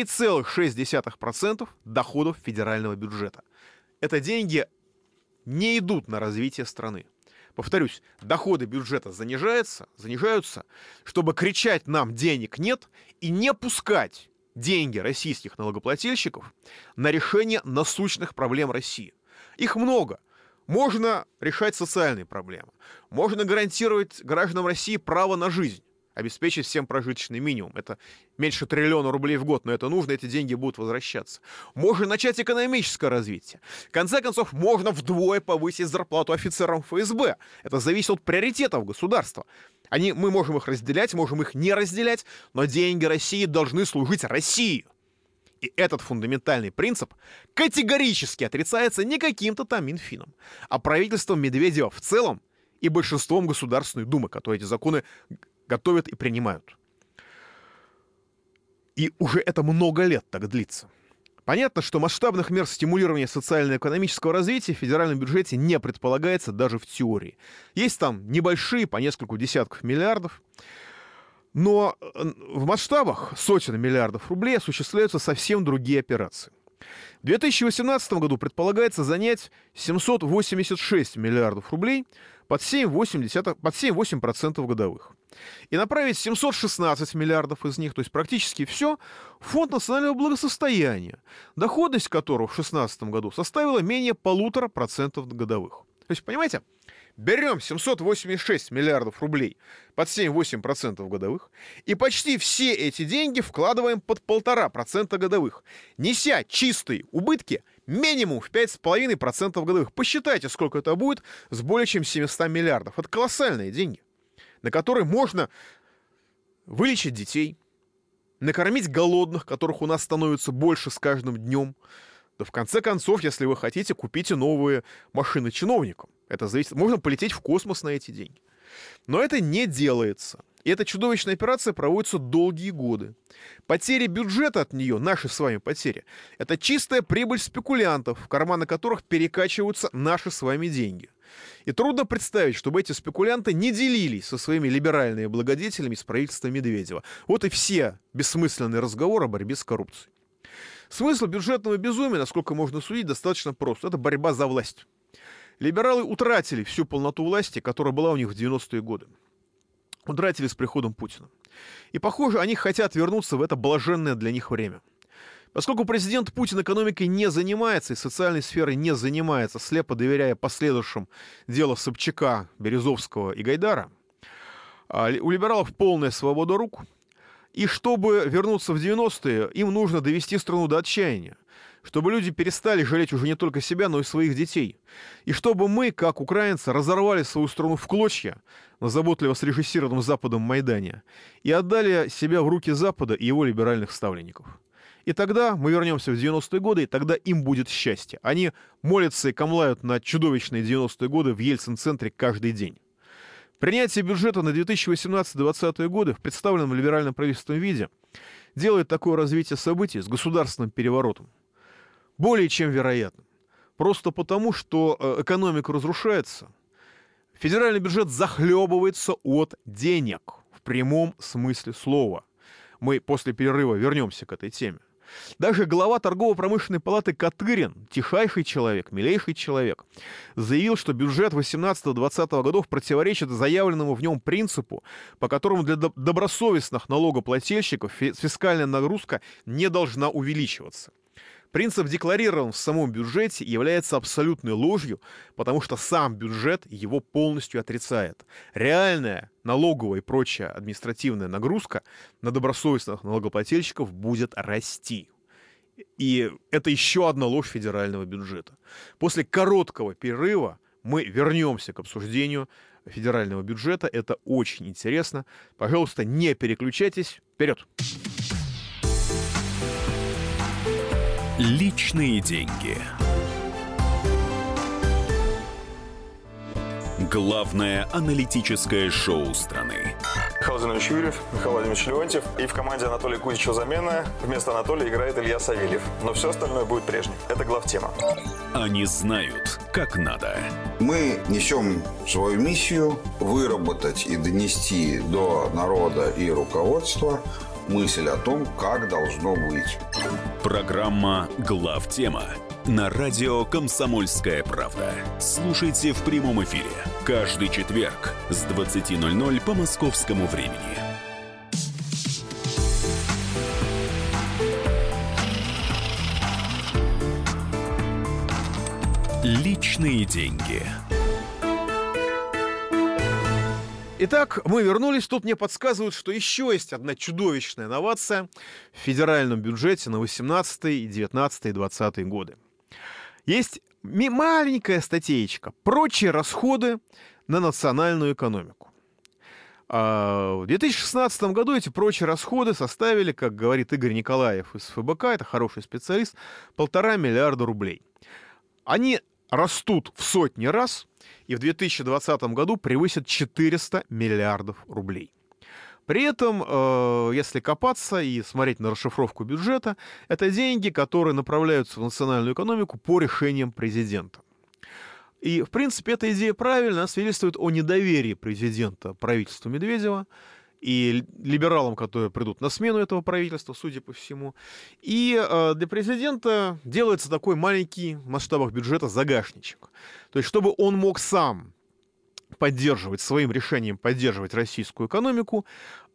9,6% доходов федерального бюджета. Это деньги не идут на развитие страны. Повторюсь, доходы бюджета занижаются, чтобы кричать «нам денег нет» и не пускать деньги российских налогоплательщиков на решение насущных проблем России. Их много. Можно решать социальные проблемы. Можно гарантировать гражданам России право на жизнь, обеспечить всем прожиточный минимум. Это меньше 1 триллиона рублей в год, но это нужно, эти деньги будут возвращаться. Можно начать экономическое развитие. В конце концов, можно вдвое повысить зарплату офицерам ФСБ. Это зависит от приоритетов государства. Мы можем их разделять, можем их не разделять, но деньги России должны служить России. И этот фундаментальный принцип категорически отрицается не каким-то там Минфином, а правительством Медведева в целом и большинством Государственной Думы, которые эти законы готовят и принимают. И уже это много лет так длится. Понятно, что масштабных мер стимулирования социально-экономического развития в федеральном бюджете не предполагается даже в теории. Есть там небольшие, по нескольку десятков миллиардов, но в масштабах сотен миллиардов рублей осуществляются совсем другие операции. В 2018 году предполагается занять 786 миллиардов рублей под 7,8% годовых. И направить 716 миллиардов из них, то есть практически все, в Фонд национального благосостояния, доходность которого в 2016 году составила менее 1,5% годовых. То есть, понимаете, берем 786 миллиардов рублей под 7,8% годовых и почти все эти деньги вкладываем под 1,5% годовых, неся чистые убытки минимум в 5,5% годовых. Посчитайте, сколько это будет с более чем 700 миллиардов. Это колоссальные деньги, на которые можно вылечить детей, накормить голодных, которых у нас становится больше с каждым днем. Да в конце концов, если вы хотите, купите новые машины чиновникам. Это зависит. Можно полететь в космос на эти деньги. Но это не делается. И эта чудовищная операция проводится долгие годы. Потери бюджета от нее, наши с вами потери, это чистая прибыль спекулянтов, в карманы которых перекачиваются наши с вами деньги. И трудно представить, чтобы эти спекулянты не делились со своими либеральными благодетелями с правительством Медведева. Вот и все бессмысленные разговоры о борьбе с коррупцией. Смысл бюджетного безумия, насколько можно судить, достаточно прост. Это борьба за власть. Либералы утратили всю полноту власти, которая была у них в 90-е годы. Утратили с приходом Путина. И, похоже, они хотят вернуться в это блаженное для них время. Поскольку президент Путин экономикой не занимается и социальной сферой не занимается, слепо доверяя последующим делу Собчака, Березовского и Гайдара, у либералов полная свобода рук. И чтобы вернуться в 90-е, им нужно довести страну до отчаяния. Чтобы люди перестали жалеть уже не только себя, но и своих детей. И чтобы мы, как украинцы, разорвали свою страну в клочья на заботливо срежиссированном Западом Майдане и отдали себя в руки Запада и его либеральных ставленников. И тогда мы вернемся в 90-е годы, и тогда им будет счастье. Они молятся и камлают на чудовищные 90-е годы в Ельцин-центре каждый день. Принятие бюджета на 2018-2020 годы в представленном либеральным правительством виде делает такое развитие событий с государственным переворотом более чем вероятным. Просто потому, что экономика разрушается, федеральный бюджет захлебывается от денег в прямом смысле слова. Мы после перерыва вернемся к этой теме. Даже глава торгово-промышленной палаты Катырин, тихайший человек, милейший человек, заявил, что бюджет 18-20 годов противоречит заявленному в нем принципу, по которому для добросовестных налогоплательщиков фискальная нагрузка не должна увеличиваться. Принцип декларирован в самом бюджете является абсолютной ложью, потому что сам бюджет его полностью отрицает. Реальная налоговая и прочая административная нагрузка на добросовестных налогоплательщиков будет расти. И это еще одна ложь федерального бюджета. После короткого перерыва мы вернемся к обсуждению федерального бюджета. Это очень интересно. Пожалуйста, не переключайтесь. Вперед! Личные деньги. Главное аналитическое шоу страны. Михаил Владимирович Юрьев, Михаил Владимирович Леонтьев. И в команде Анатолия Кузичева замена. Вместо Анатолия играет Илья Савельев. Но все остальное будет прежним. Это главтема. Они знают, как надо. Мы несем свою миссию выработать и донести до народа и руководства мысль о том, как должно быть. Программа «Главтема» на радио «Комсомольская правда». Слушайте в прямом эфире каждый четверг с 20:00 по московскому времени. Личные деньги. Итак, мы вернулись. Тут мне подсказывают, что еще есть одна чудовищная новация в федеральном бюджете на 18-й, 19-й и 20-й годы. Есть маленькая статейка «Прочие расходы на национальную экономику». В 2016 году эти прочие расходы составили, как говорит Игорь Николаев из ФБК, это хороший специалист, 1,5 миллиарда рублей. Они растут в сотни раз и в 2020 году превысят 400 миллиардов рублей. При этом, если копаться и смотреть на расшифровку бюджета, это деньги, которые направляются в национальную экономику по решениям президента. И, в принципе, эта идея правильна, свидетельствует о недоверии президента правительству Медведева и либералам, которые придут на смену этого правительства, судя по всему. И для президента делается такой маленький в масштабах бюджета загашничек. То есть, чтобы он мог сам поддерживать, своим решением поддерживать российскую экономику,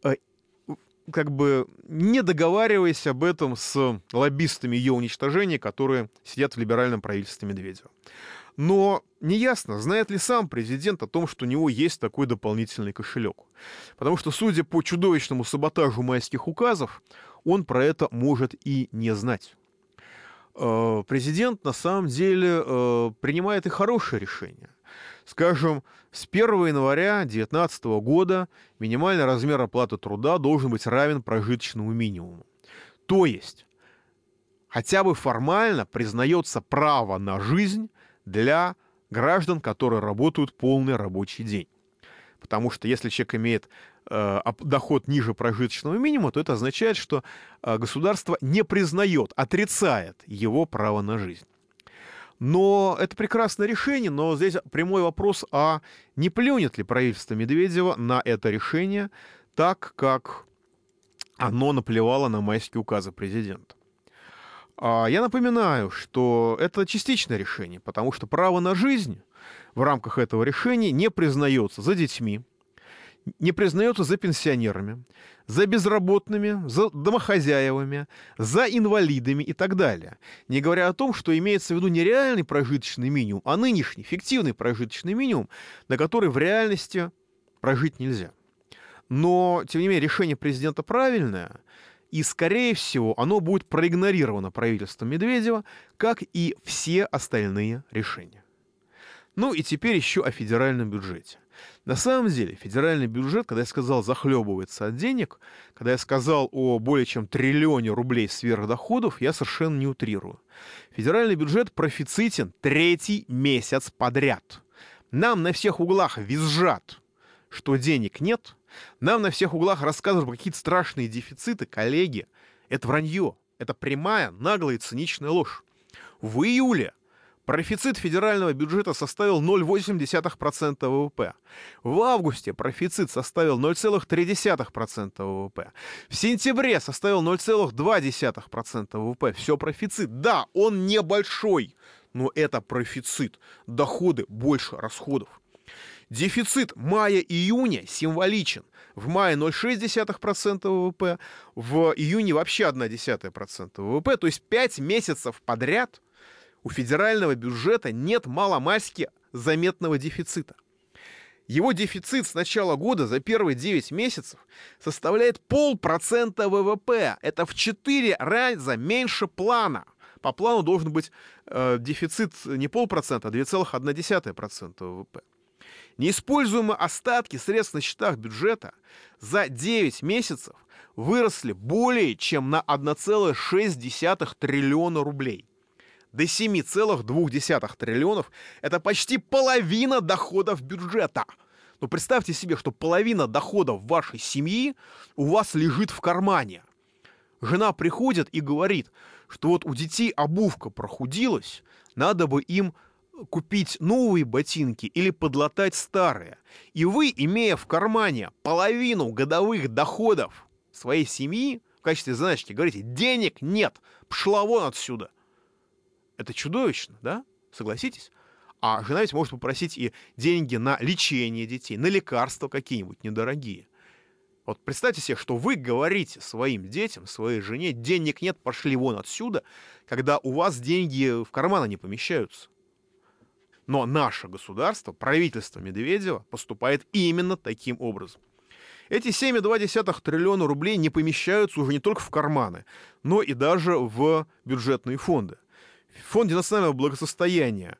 как бы не договариваясь об этом с лоббистами ее уничтожения, которые сидят в либеральном правительстве Медведева. Но неясно, знает ли сам президент о том, что у него есть такой дополнительный кошелек. Потому что, судя по чудовищному саботажу майских указов, он про это может и не знать. Президент, на самом деле, принимает и хорошие решения. Скажем, с 1 января 2019 года минимальный размер оплаты труда должен быть равен прожиточному минимуму. То есть, хотя бы формально признается право на жизнь для граждан, которые работают полный рабочий день. Потому что если человек имеет доход ниже прожиточного минимума, то это означает, что государство не признает, отрицает его право на жизнь. Но это прекрасное решение, но здесь прямой вопрос, а не плюнет ли правительство Медведева на это решение так, как оно наплевало на майские указы президента. Я напоминаю, что это частичное решение, потому что право на жизнь в рамках этого решения не признается за детьми, не признается за пенсионерами, за безработными, за домохозяевами, за инвалидами и так далее. Не говоря о том, что имеется в виду не реальный прожиточный минимум, а нынешний фиктивный прожиточный минимум, на который в реальности прожить нельзя. Но, тем не менее, решение президента правильное, и, скорее всего, оно будет проигнорировано правительством Медведева, как и все остальные решения. Ну и теперь еще о федеральном бюджете. На самом деле, федеральный бюджет, когда я сказал захлебывается от денег, когда я сказал о более чем триллионе рублей сверхдоходов, я совершенно не утрирую. Федеральный бюджет профицитен 3-й месяц подряд. Нам на всех углах визжат, что денег нет. Нам на всех углах рассказывают про какие-то страшные дефициты. Коллеги, это вранье. Это прямая, наглая и циничная ложь. В июле профицит федерального бюджета составил 0,8% ВВП. В августе профицит составил 0,3% ВВП. В сентябре составил 0,2% ВВП. Все профицит. Да, он небольшой, но это профицит. Доходы больше расходов. Дефицит мая-июня символичен. В мае 0,6% ВВП, в июне вообще 0,1% ВВП. То есть 5 месяцев подряд у федерального бюджета нет маломальски заметного дефицита. Его дефицит с начала года за первые 9 месяцев составляет 0,5% ВВП. Это в 4 раза меньше плана. По плану должен быть дефицит не 0,5%, а 2,1% ВВП. Неиспользуемые остатки средств на счетах бюджета за 9 месяцев выросли более чем на 1,6 триллиона рублей. До 7,2 триллионов – это почти половина доходов бюджета. Но представьте себе, что половина доходов вашей семьи у вас лежит в кармане. Жена приходит и говорит, что вот у детей обувка прохудилась, надо бы им купить новые ботинки или подлатать старые. И вы, имея в кармане половину годовых доходов своей семьи, в качестве заначки говорите: денег нет, пшла вон отсюда. Это чудовищно, да? Согласитесь? А жена ведь может попросить и деньги на лечение детей, на лекарства какие-нибудь недорогие. Вот представьте себе, что вы говорите своим детям, своей жене: денег нет, пошли вон отсюда, когда у вас деньги в карманы не помещаются. Но наше государство, правительство Медведева, поступает именно таким образом. Эти 7,2 триллиона рублей не помещаются уже не только в карманы, но и даже в бюджетные фонды. В Фонде национального благосостояния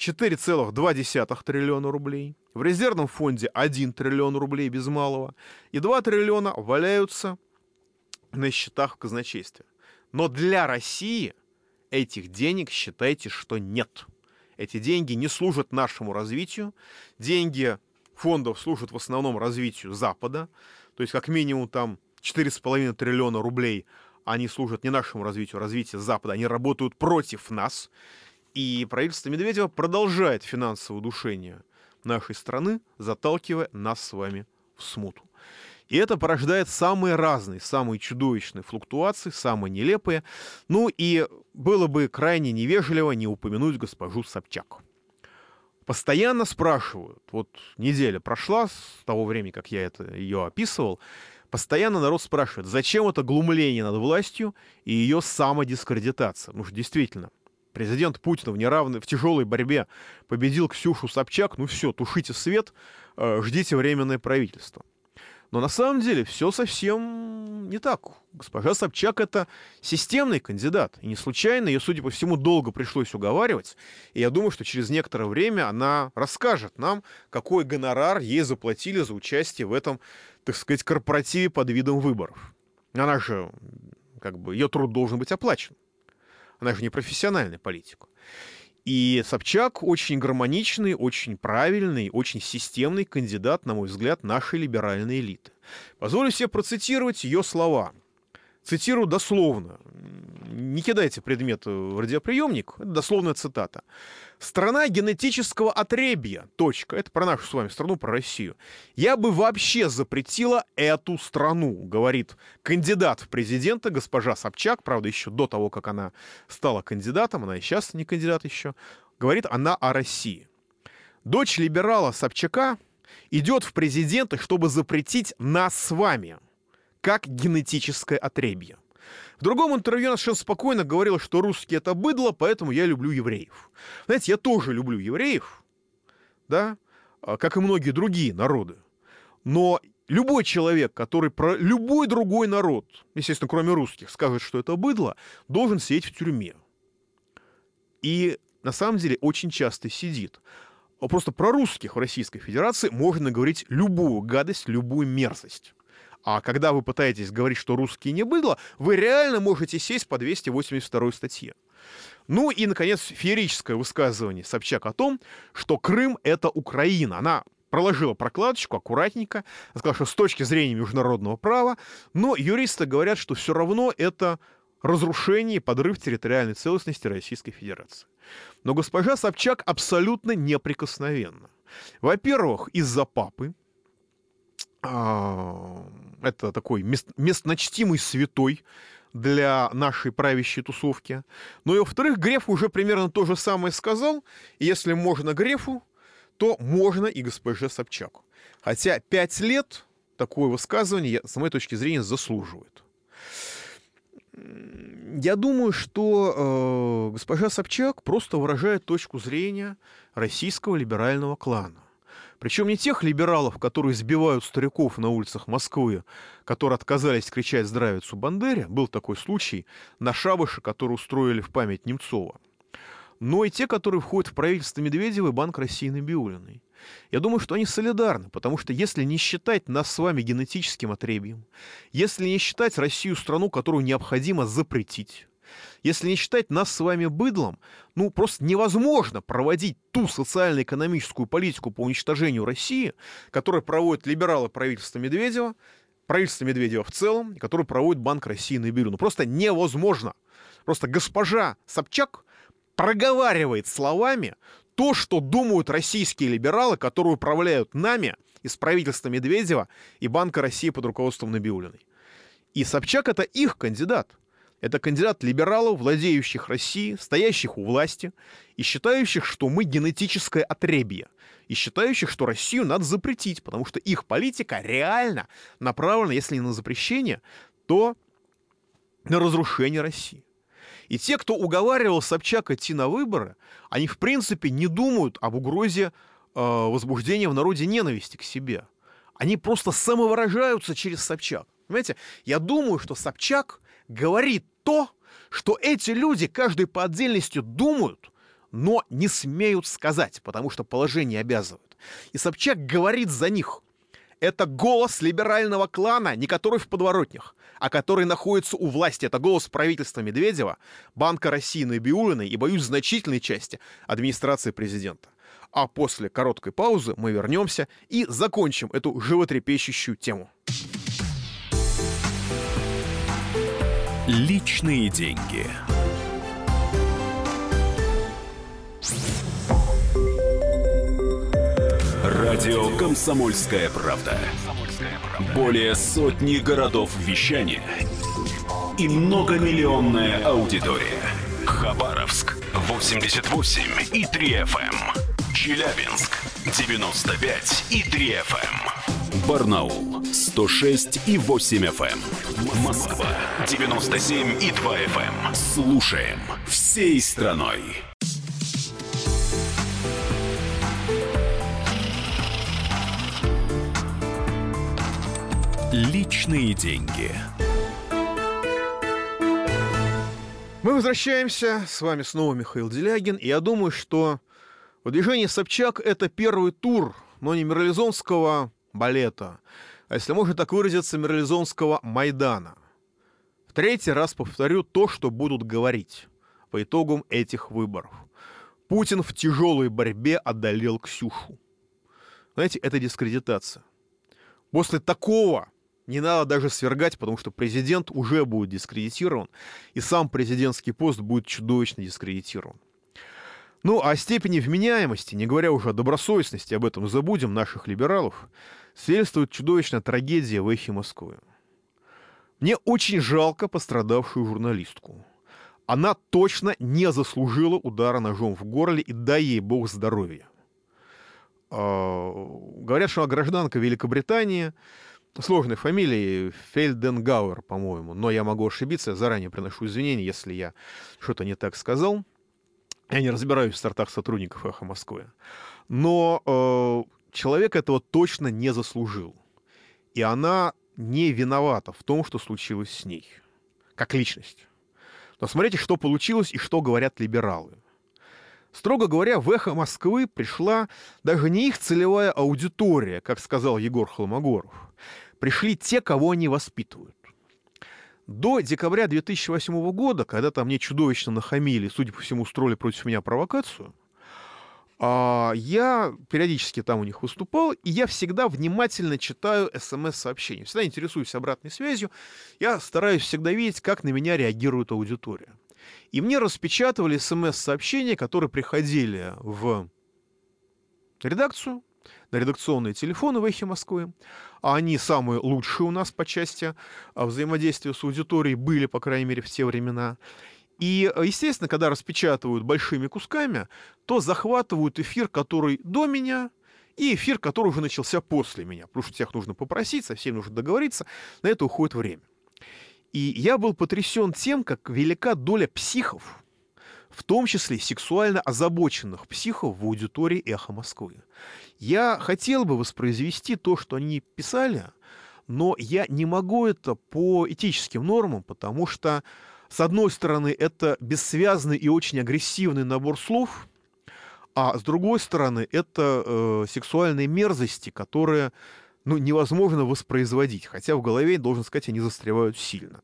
4,2 триллиона рублей, в резервном фонде 1 триллион рублей без малого, и 2 триллиона валяются на счетах в казначействе. Но для России этих денег, считайте, что нет. Эти деньги не служат нашему развитию. Деньги фондов служат в основном развитию Запада. То есть как минимум там 4,5 триллиона рублей они служат не нашему развитию, а развитию Запада. Они работают против нас. И правительство Медведева продолжает финансовое удушение нашей страны, заталкивая нас с вами в смуту. И это порождает самые разные, самые чудовищные флуктуации, самые нелепые. Ну и было бы крайне невежливо не упомянуть госпожу Собчак. Постоянно спрашивают, вот неделя прошла с того времени, как я ее описывал, постоянно народ спрашивает, зачем это глумление над властью и ее самодискредитация. Ну что действительно, президент Путин в тяжелой борьбе победил Ксюшу Собчак, ну все, тушите свет, ждите временное правительство. Но на самом деле все совсем не так. Госпожа Собчак — это системный кандидат. И не случайно ее, судя по всему, долго пришлось уговаривать. И я думаю, что через некоторое время она расскажет нам, какой гонорар ей заплатили за участие в этом, так сказать, корпоративе под видом выборов. Она же, ее труд должен быть оплачен. Она же не профессиональный политик. И Собчак очень гармоничный, очень правильный, очень системный кандидат, на мой взгляд, нашей либеральной элиты. Позволю себе процитировать ее слова. Цитирую дословно. Не кидайте предмет в радиоприемник. Это дословная цитата. «Страна генетического отребья. Точка». Это про нашу с вами страну, про Россию. «Я бы вообще запретила эту страну», говорит кандидат в президенты госпожа Собчак. Правда, еще до того, как она стала кандидатом, она и сейчас не кандидат еще. Говорит она о России. «Дочь либерала Собчака идет в президенты, чтобы запретить нас с вами, как генетическое отребье». В другом интервью она совершенно спокойно говорила, что русские — это быдло, поэтому я люблю евреев. Знаете, я тоже люблю евреев, да, как и многие другие народы. Но любой человек, который про любой другой народ, естественно, кроме русских, скажет, что это быдло, должен сидеть в тюрьме. И на самом деле очень часто сидит. Просто про русских в Российской Федерации можно говорить любую гадость, любую мерзость. А когда вы пытаетесь говорить, что русские не быдло, вы реально можете сесть по 282 статье. Ну и, наконец, феерическое высказывание Собчак о том, что Крым — это Украина. Она проложила прокладочку аккуратненько, сказала, что с точки зрения международного права, но юристы говорят, что все равно это разрушение и подрыв территориальной целостности Российской Федерации. Но госпожа Собчак абсолютно неприкосновенна. Во-первых, из-за папы. Это такой местночтимый святой для нашей правящей тусовки. Ну и во-вторых, Греф уже примерно то же самое сказал. И если можно Грефу, то можно и госпоже Собчак. Хотя 5 лет такое высказывание, с моей точки зрения, заслуживает. Я думаю, что госпожа Собчак просто выражает точку зрения российского либерального клана. Причем не тех либералов, которые сбивают стариков на улицах Москвы, которые отказались кричать «Здравицу Бандере». Был такой случай на шабаше, который устроили в память Немцова. но и те, которые входят в правительство Медведева и Банк России Набиуллиной. Я думаю, что они солидарны, потому что если не считать нас с вами генетическим отребьем, если не считать Россию страну, которую необходимо запретить, если не считать нас с вами быдлом, ну, просто невозможно проводить ту социально-экономическую политику по уничтожению России, которую проводят либералы правительства Медведева в целом, и которую проводит Банк России Набиуллиной. Ну, просто невозможно. Просто госпожа Собчак проговаривает словами то, что думают российские либералы, которые управляют нами из правительства Медведева и Банка России под руководством Набиуллиной. И Собчак — это их кандидат. Это кандидат либералов, владеющих Россией, стоящих у власти и считающих, что мы генетическое отребье. И считающих, что Россию надо запретить, потому что их политика реально направлена, если не на запрещение, то на разрушение России. И те, кто уговаривал Собчак идти на выборы, они в принципе не думают об угрозе возбуждения в народе ненависти к себе. Они просто самовыражаются через Собчак. Понимаете, я думаю, что Собчак говорит то, что эти люди, каждый по отдельности, думают, но не смеют сказать, потому что положение обязывает. И Собчак говорит за них. Это голос либерального клана, не который в подворотнях, а который находится у власти. Это голос правительства Медведева, Банка России Набиуллиной и, боюсь, значительной части администрации президента. А после короткой паузы мы вернемся и закончим эту животрепещущую тему. Личные деньги. Радио «Комсомольская правда». Более сотни городов вещания и многомиллионная аудитория. Хабаровск 88,3 FM. Челябинск 95,3 FM. Барнаул 106,8 FM. Москва 97,2 FM. Слушаем всей страной. Личные деньги. Мы возвращаемся. С вами снова Михаил Делягин. И я думаю, что выдвижение Собчак — это первый тур, но не мерлезонского балета, а, если можно так выразиться, мерлезонского Майдана. В третий раз повторю то, что будут говорить по итогам этих выборов. Путин в тяжелой борьбе одолел Ксюшу. Знаете, это дискредитация. После такого не надо даже свергать, потому что президент уже будет дискредитирован, и сам президентский пост будет чудовищно дискредитирован. Ну, а о степени вменяемости, не говоря уже о добросовестности, об этом забудем, наших либералов, свидетельствует чудовищная трагедия в «Эхе Москвы». Мне очень жалко пострадавшую журналистку. Она точно не заслужила удара ножом в горле, и дай ей бог здоровья. Говорят, что она гражданка Великобритании, сложной фамилией, Фельденгауэр, по-моему, но я могу ошибиться, я заранее приношу извинения, если я что-то не так сказал. Я не разбираюсь в сортах сотрудников «Эхо Москвы». Но человек этого точно не заслужил. И она не виновата в том, что случилось с ней, как личность. Но смотрите, что получилось и что говорят либералы. Строго говоря, в «Эхо Москвы» пришла даже не их целевая аудитория, как сказал Егор Холмогоров. Пришли те, кого они воспитывают. До декабря 2008 года, когда там мне чудовищно нахамили, судя по всему, устроили против меня провокацию, я периодически там у них выступал, и я всегда внимательно читаю СМС-сообщения. Всегда интересуюсь обратной связью. Я стараюсь всегда видеть, как на меня реагирует аудитория. И мне распечатывали СМС-сообщения, которые приходили в редакцию, на редакционные телефоны в «Эхе Москвы». А они самые лучшие у нас по части взаимодействия с аудиторией были, по крайней мере, в те времена. И, естественно, когда распечатывают большими кусками, то захватывают эфир, который до меня, и эфир, который уже начался после меня. Потому что всех нужно попросить, со всеми нужно договориться, на это уходит время. И я был потрясен тем, как велика доля психов, в том числе сексуально озабоченных психов в аудитории «Эхо Москвы». Я хотел бы воспроизвести то, что они писали, но я не могу это по этическим нормам, потому что С одной стороны, это бессвязный и очень агрессивный набор слов, а с другой стороны, это сексуальные мерзости, которые невозможно воспроизводить, хотя в голове, должен сказать, они застревают сильно.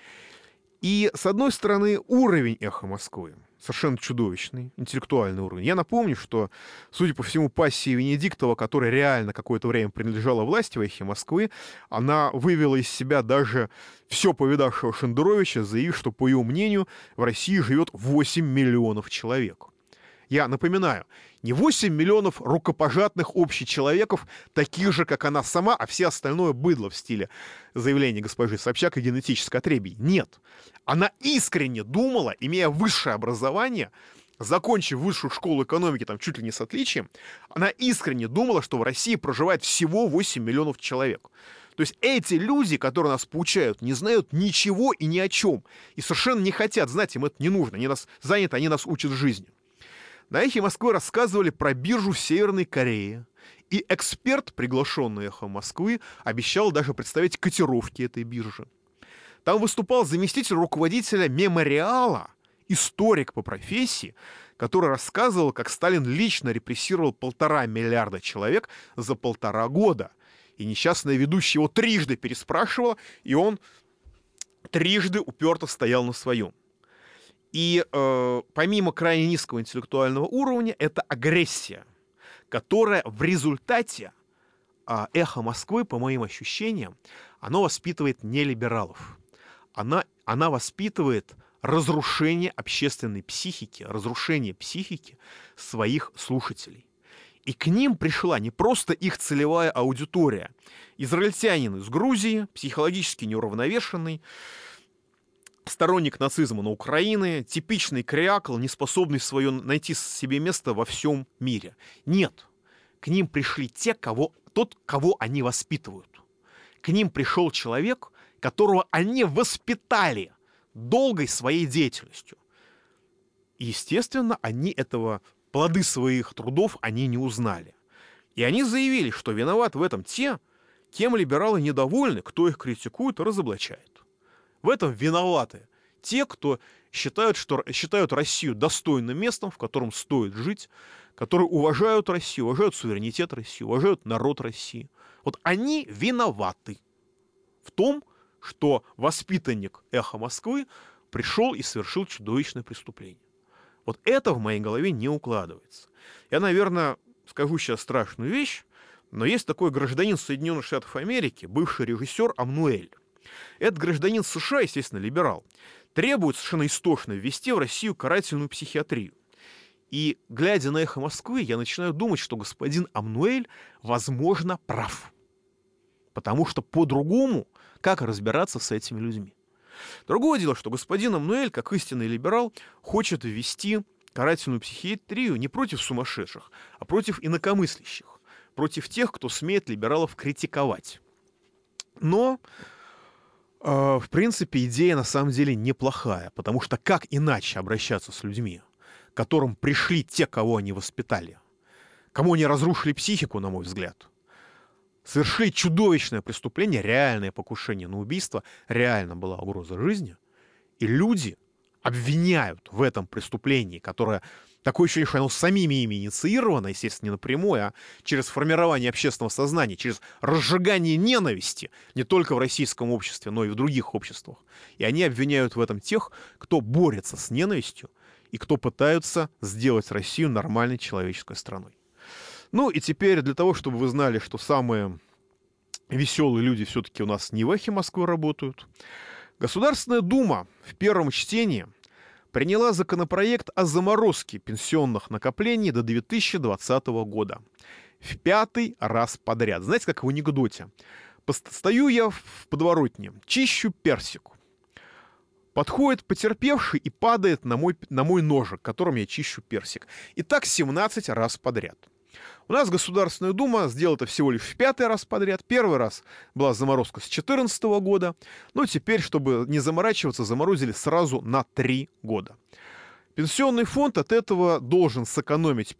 И, с одной стороны, уровень «Эхо Москвы» совершенно чудовищный, интеллектуальный уровень. Я напомню, что, судя по всему, пассия Венедиктова, которая реально какое-то время принадлежала власти в «Эхе Москвы», она вывела из себя даже все повидавшего Шендеровича, заявив, что, по ее мнению, в России живет 8 миллионов человек. Я напоминаю, не 8 миллионов рукопожатных общечеловеков, таких же, как она сама, а все остальное быдло в стиле заявления госпожи Собчак и генетическое отребье. Нет. Она искренне думала, имея высшее образование, закончив высшую школу экономики там чуть ли не с отличием, она искренне думала, что в России проживает всего 8 миллионов человек. То есть эти люди, которые нас поучают, не знают ничего и ни о чем. И совершенно не хотят знать, им это не нужно. Они нас заняты, они нас учат жизни. На «Эхе Москвы» рассказывали про биржу в Северной Корее. И эксперт, приглашенный «Эхо Москвы», обещал даже представить котировки этой биржи. Там выступал заместитель руководителя «Мемориала», историк по профессии, который рассказывал, как Сталин лично репрессировал 1,5 миллиарда человек за 1,5 года. И несчастная ведущая его трижды переспрашивала, и он трижды уперто стоял на своем. И помимо крайне низкого интеллектуального уровня, это агрессия, которая в результате «Эхо Москвы», по моим ощущениям, оно воспитывает не либералов. Она воспитывает разрушение общественной психики, разрушение психики своих слушателей. И к ним пришла не просто их целевая аудитория. Израильтянин из Грузии, психологически неуравновешенный, сторонник нацизма на Украине, типичный крякл, не способный найти себе место во всем мире. Нет. К ним пришли тот, кого они воспитывают. К ним пришел человек, которого они воспитали долгой своей деятельностью. И, естественно, плоды своих трудов они не узнали. И они заявили, что виноваты в этом те, кем либералы недовольны, кто их критикует и разоблачает. В этом виноваты те, кто считают Россию достойным местом, в котором стоит жить, которые уважают Россию, уважают суверенитет России, уважают народ России. Вот они виноваты в том, что воспитанник «Эхо Москвы» пришел и совершил чудовищное преступление. Вот это в моей голове не укладывается. Я, наверное, скажу сейчас страшную вещь, но есть такой гражданин Соединенных Штатов Америки, бывший режиссер Амнуэль. Этот гражданин США, естественно, либерал, требует совершенно истошно ввести в Россию карательную психиатрию. И, глядя на «Эхо Москвы», я начинаю думать, что господин Амнуэль, возможно, прав. Потому что по-другому как разбираться с этими людьми? Другое дело, что господин Амнуэль, как истинный либерал, хочет ввести карательную психиатрию не против сумасшедших, а против инакомыслящих, против тех, кто смеет либералов критиковать. Но в принципе, идея на самом деле неплохая, потому что как иначе обращаться с людьми, к которым пришли те, кого они воспитали, кому они разрушили психику, на мой взгляд, совершили чудовищное преступление, реальное покушение на убийство, реально была угроза жизни, и люди обвиняют в этом преступлении, которое такое ощущение, что оно самими ими инициировано, естественно, не напрямую, а через формирование общественного сознания, через разжигание ненависти не только в российском обществе, но и в других обществах. И они обвиняют в этом тех, кто борется с ненавистью и кто пытаются сделать Россию нормальной человеческой страной. Ну и теперь для того, чтобы вы знали, что самые веселые люди все-таки у нас не в «Эхе Москвы» работают, Государственная Дума в первом чтении приняла законопроект о заморозке пенсионных накоплений до 2020 года. В 5-й раз подряд. Знаете, как в анекдоте. Стою я в подворотне, чищу персик. Подходит потерпевший и падает на мой ножик, которым я чищу персик. И так 17 раз подряд. У нас Государственная Дума сделала это всего лишь в 5-й раз подряд. Первый раз была заморозка с 2014 года. Но теперь, чтобы не заморачиваться, заморозили сразу на 3 года. Пенсионный фонд от этого должен сэкономить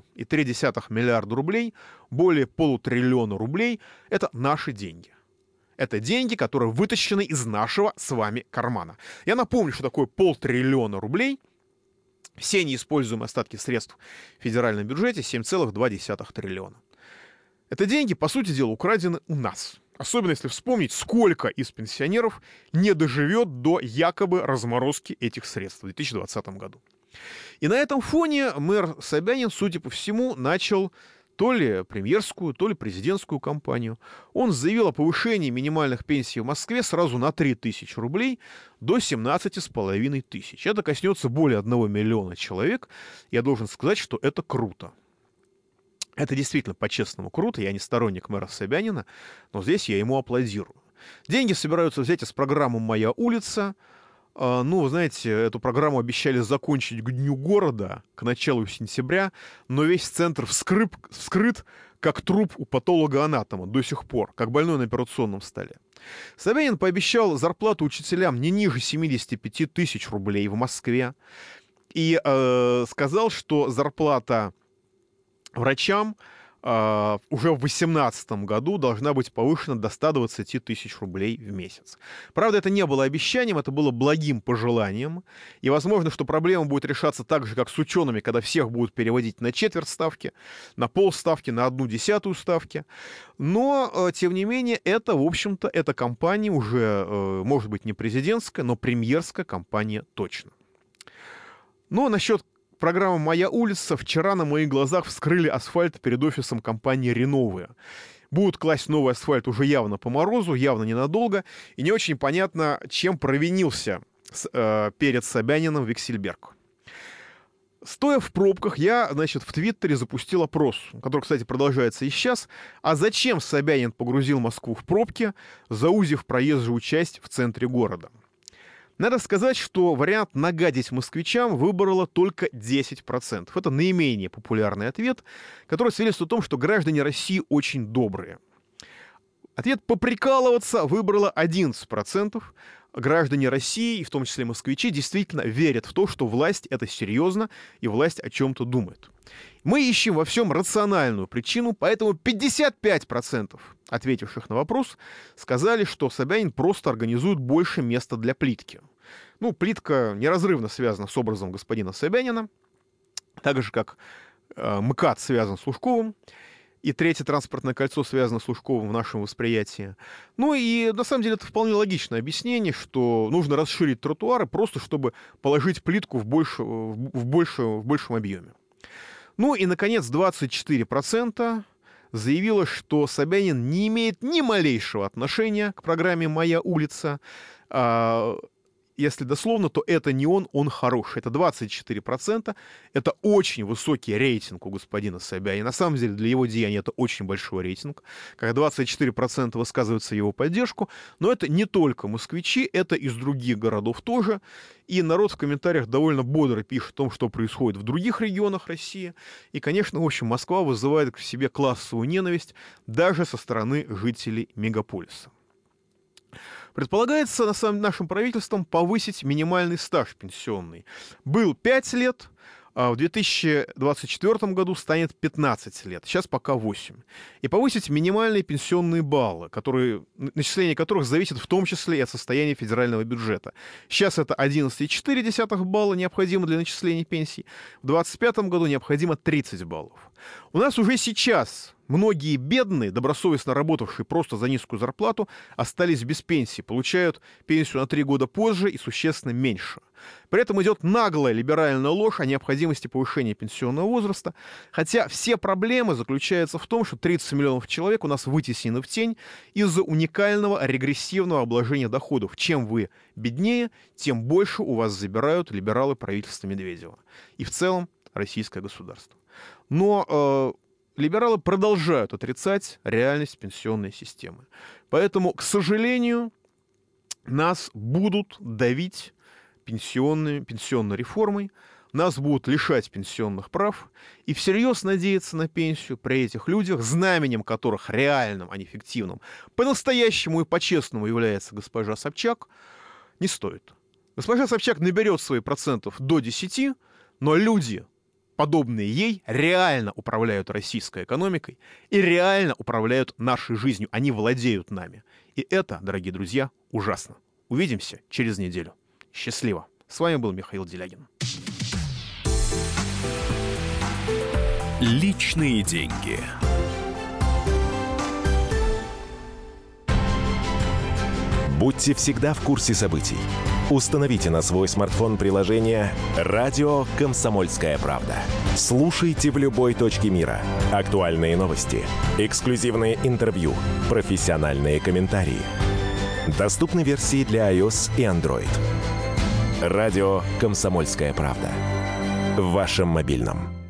551,3 миллиарда рублей, более полутриллиона рублей. Это наши деньги. Это деньги, которые вытащены из нашего с вами кармана. Я напомню, что такое 500 000 рублей. Все неиспользуемые остатки средств в федеральном бюджете 7,2 триллиона. Это деньги, по сути дела, украдены у нас. Особенно если вспомнить, сколько из пенсионеров не доживет до якобы разморозки этих средств в 2020 году. И на этом фоне мэр Собянин, судя по всему, начал то ли премьерскую, то ли президентскую кампанию. Он заявил о повышении минимальных пенсий в Москве сразу на 3000 рублей до 17 500. Это коснется более 1 миллиона человек. Я должен сказать, что это круто. Это действительно по-честному круто. Я не сторонник мэра Собянина, но здесь я ему аплодирую. Деньги собираются взять из программы «Моя улица». Ну, вы знаете, эту программу обещали закончить к Дню города, к началу сентября, но весь центр вскрыт, как труп у патолога-анатома до сих пор, как больной на операционном столе. Собянин пообещал зарплату учителям не ниже 75 000 рублей в Москве и сказал, что зарплата врачам уже в 2018 году должна быть повышена до 120 000 рублей в месяц. Правда, это не было обещанием, это было благим пожеланием. И возможно, что проблема будет решаться так же, как с учеными, когда всех будут переводить на четверть ставки, на полставки, на 1/10 ставки. Но, тем не менее, это, в общем-то, эта кампания уже, может быть, не президентская, но премьерская кампания точно. Но насчет программа «Моя улица». Вчера на моих глазах вскрыли асфальт перед офисом компании «Реновые». Будут класть новый асфальт уже явно по морозу, явно ненадолго. И не очень понятно, чем провинился перед Собяниным Вексельберг. Стоя в пробках, я, в Твиттере запустил опрос, который, кстати, продолжается и сейчас. А зачем Собянин погрузил Москву в пробки, заузив проезжую часть в центре города? Надо сказать, что вариант нагадить москвичам выбрало только 10%. Это наименее популярный ответ, который свидетельствует о том, что граждане России очень добрые. Ответ «поприкалываться» выбрало 11%. Граждане России, и в том числе москвичи, действительно верят в то, что власть — это серьезно, и власть о чем-то думает. Мы ищем во всем рациональную причину, поэтому 55% ответивших на вопрос сказали, что Собянин просто организует больше места для плитки. Ну, плитка неразрывно связана с образом господина Собянина, так же, как МКАД связан с Лужковым, и третье транспортное кольцо связано с Лужковым в нашем восприятии. Ну и на самом деле это вполне логичное объяснение, что нужно расширить тротуары просто, чтобы положить плитку в большем объеме. Ну и, наконец, 24% заявило, что Собянин не имеет ни малейшего отношения к программе «Моя улица». Если дословно, то это не он хороший. Это 24%. Это очень высокий рейтинг у господина Собянина. На самом деле, для его деяний это очень большой рейтинг, когда 24% высказываются в его поддержку. Но это не только москвичи, это из других городов тоже. И народ в комментариях довольно бодро пишет о том, что происходит в других регионах России. И, конечно, в общем, Москва вызывает к себе классовую ненависть даже со стороны жителей мегаполиса. Предполагается нашим правительством повысить минимальный стаж пенсионный. Был 5 лет, а в 2024 году станет 15 лет, сейчас пока 8. И повысить минимальные пенсионные баллы, начисление которых зависит в том числе и от состояния федерального бюджета. Сейчас это 11,4 балла необходимо для начисления пенсий, в 2025 году необходимо 30 баллов. У нас уже сейчас многие бедные, добросовестно работавшие просто за низкую зарплату, остались без пенсии, получают пенсию на 3 года позже и существенно меньше. При этом идет наглая либеральная ложь о необходимости повышения пенсионного возраста, хотя все проблемы заключаются в том, что 30 миллионов человек у нас вытеснены в тень из-за уникального регрессивного обложения доходов. Чем вы беднее, тем больше у вас забирают либералы правительства Медведева. И в целом российское государство. Но либералы продолжают отрицать реальность пенсионной системы. Поэтому, к сожалению, нас будут давить пенсионной реформой, нас будут лишать пенсионных прав, и всерьез надеяться на пенсию при этих людях, знаменем которых реальным, а не фиктивным, по-настоящему и по-честному является госпожа Собчак, не стоит. Госпожа Собчак наберет свои процентов до 10, но люди, подобные ей, реально управляют российской экономикой и реально управляют нашей жизнью. Они владеют нами. И это, дорогие друзья, ужасно. Увидимся через неделю. Счастливо. С вами был Михаил Делягин. Личные деньги. Будьте всегда в курсе событий. Установите на свой смартфон приложение «Радио Комсомольская правда». Слушайте в любой точке мира. Актуальные новости, эксклюзивные интервью, профессиональные комментарии. Доступны версии для iOS и Android. «Радио Комсомольская правда». В вашем мобильном.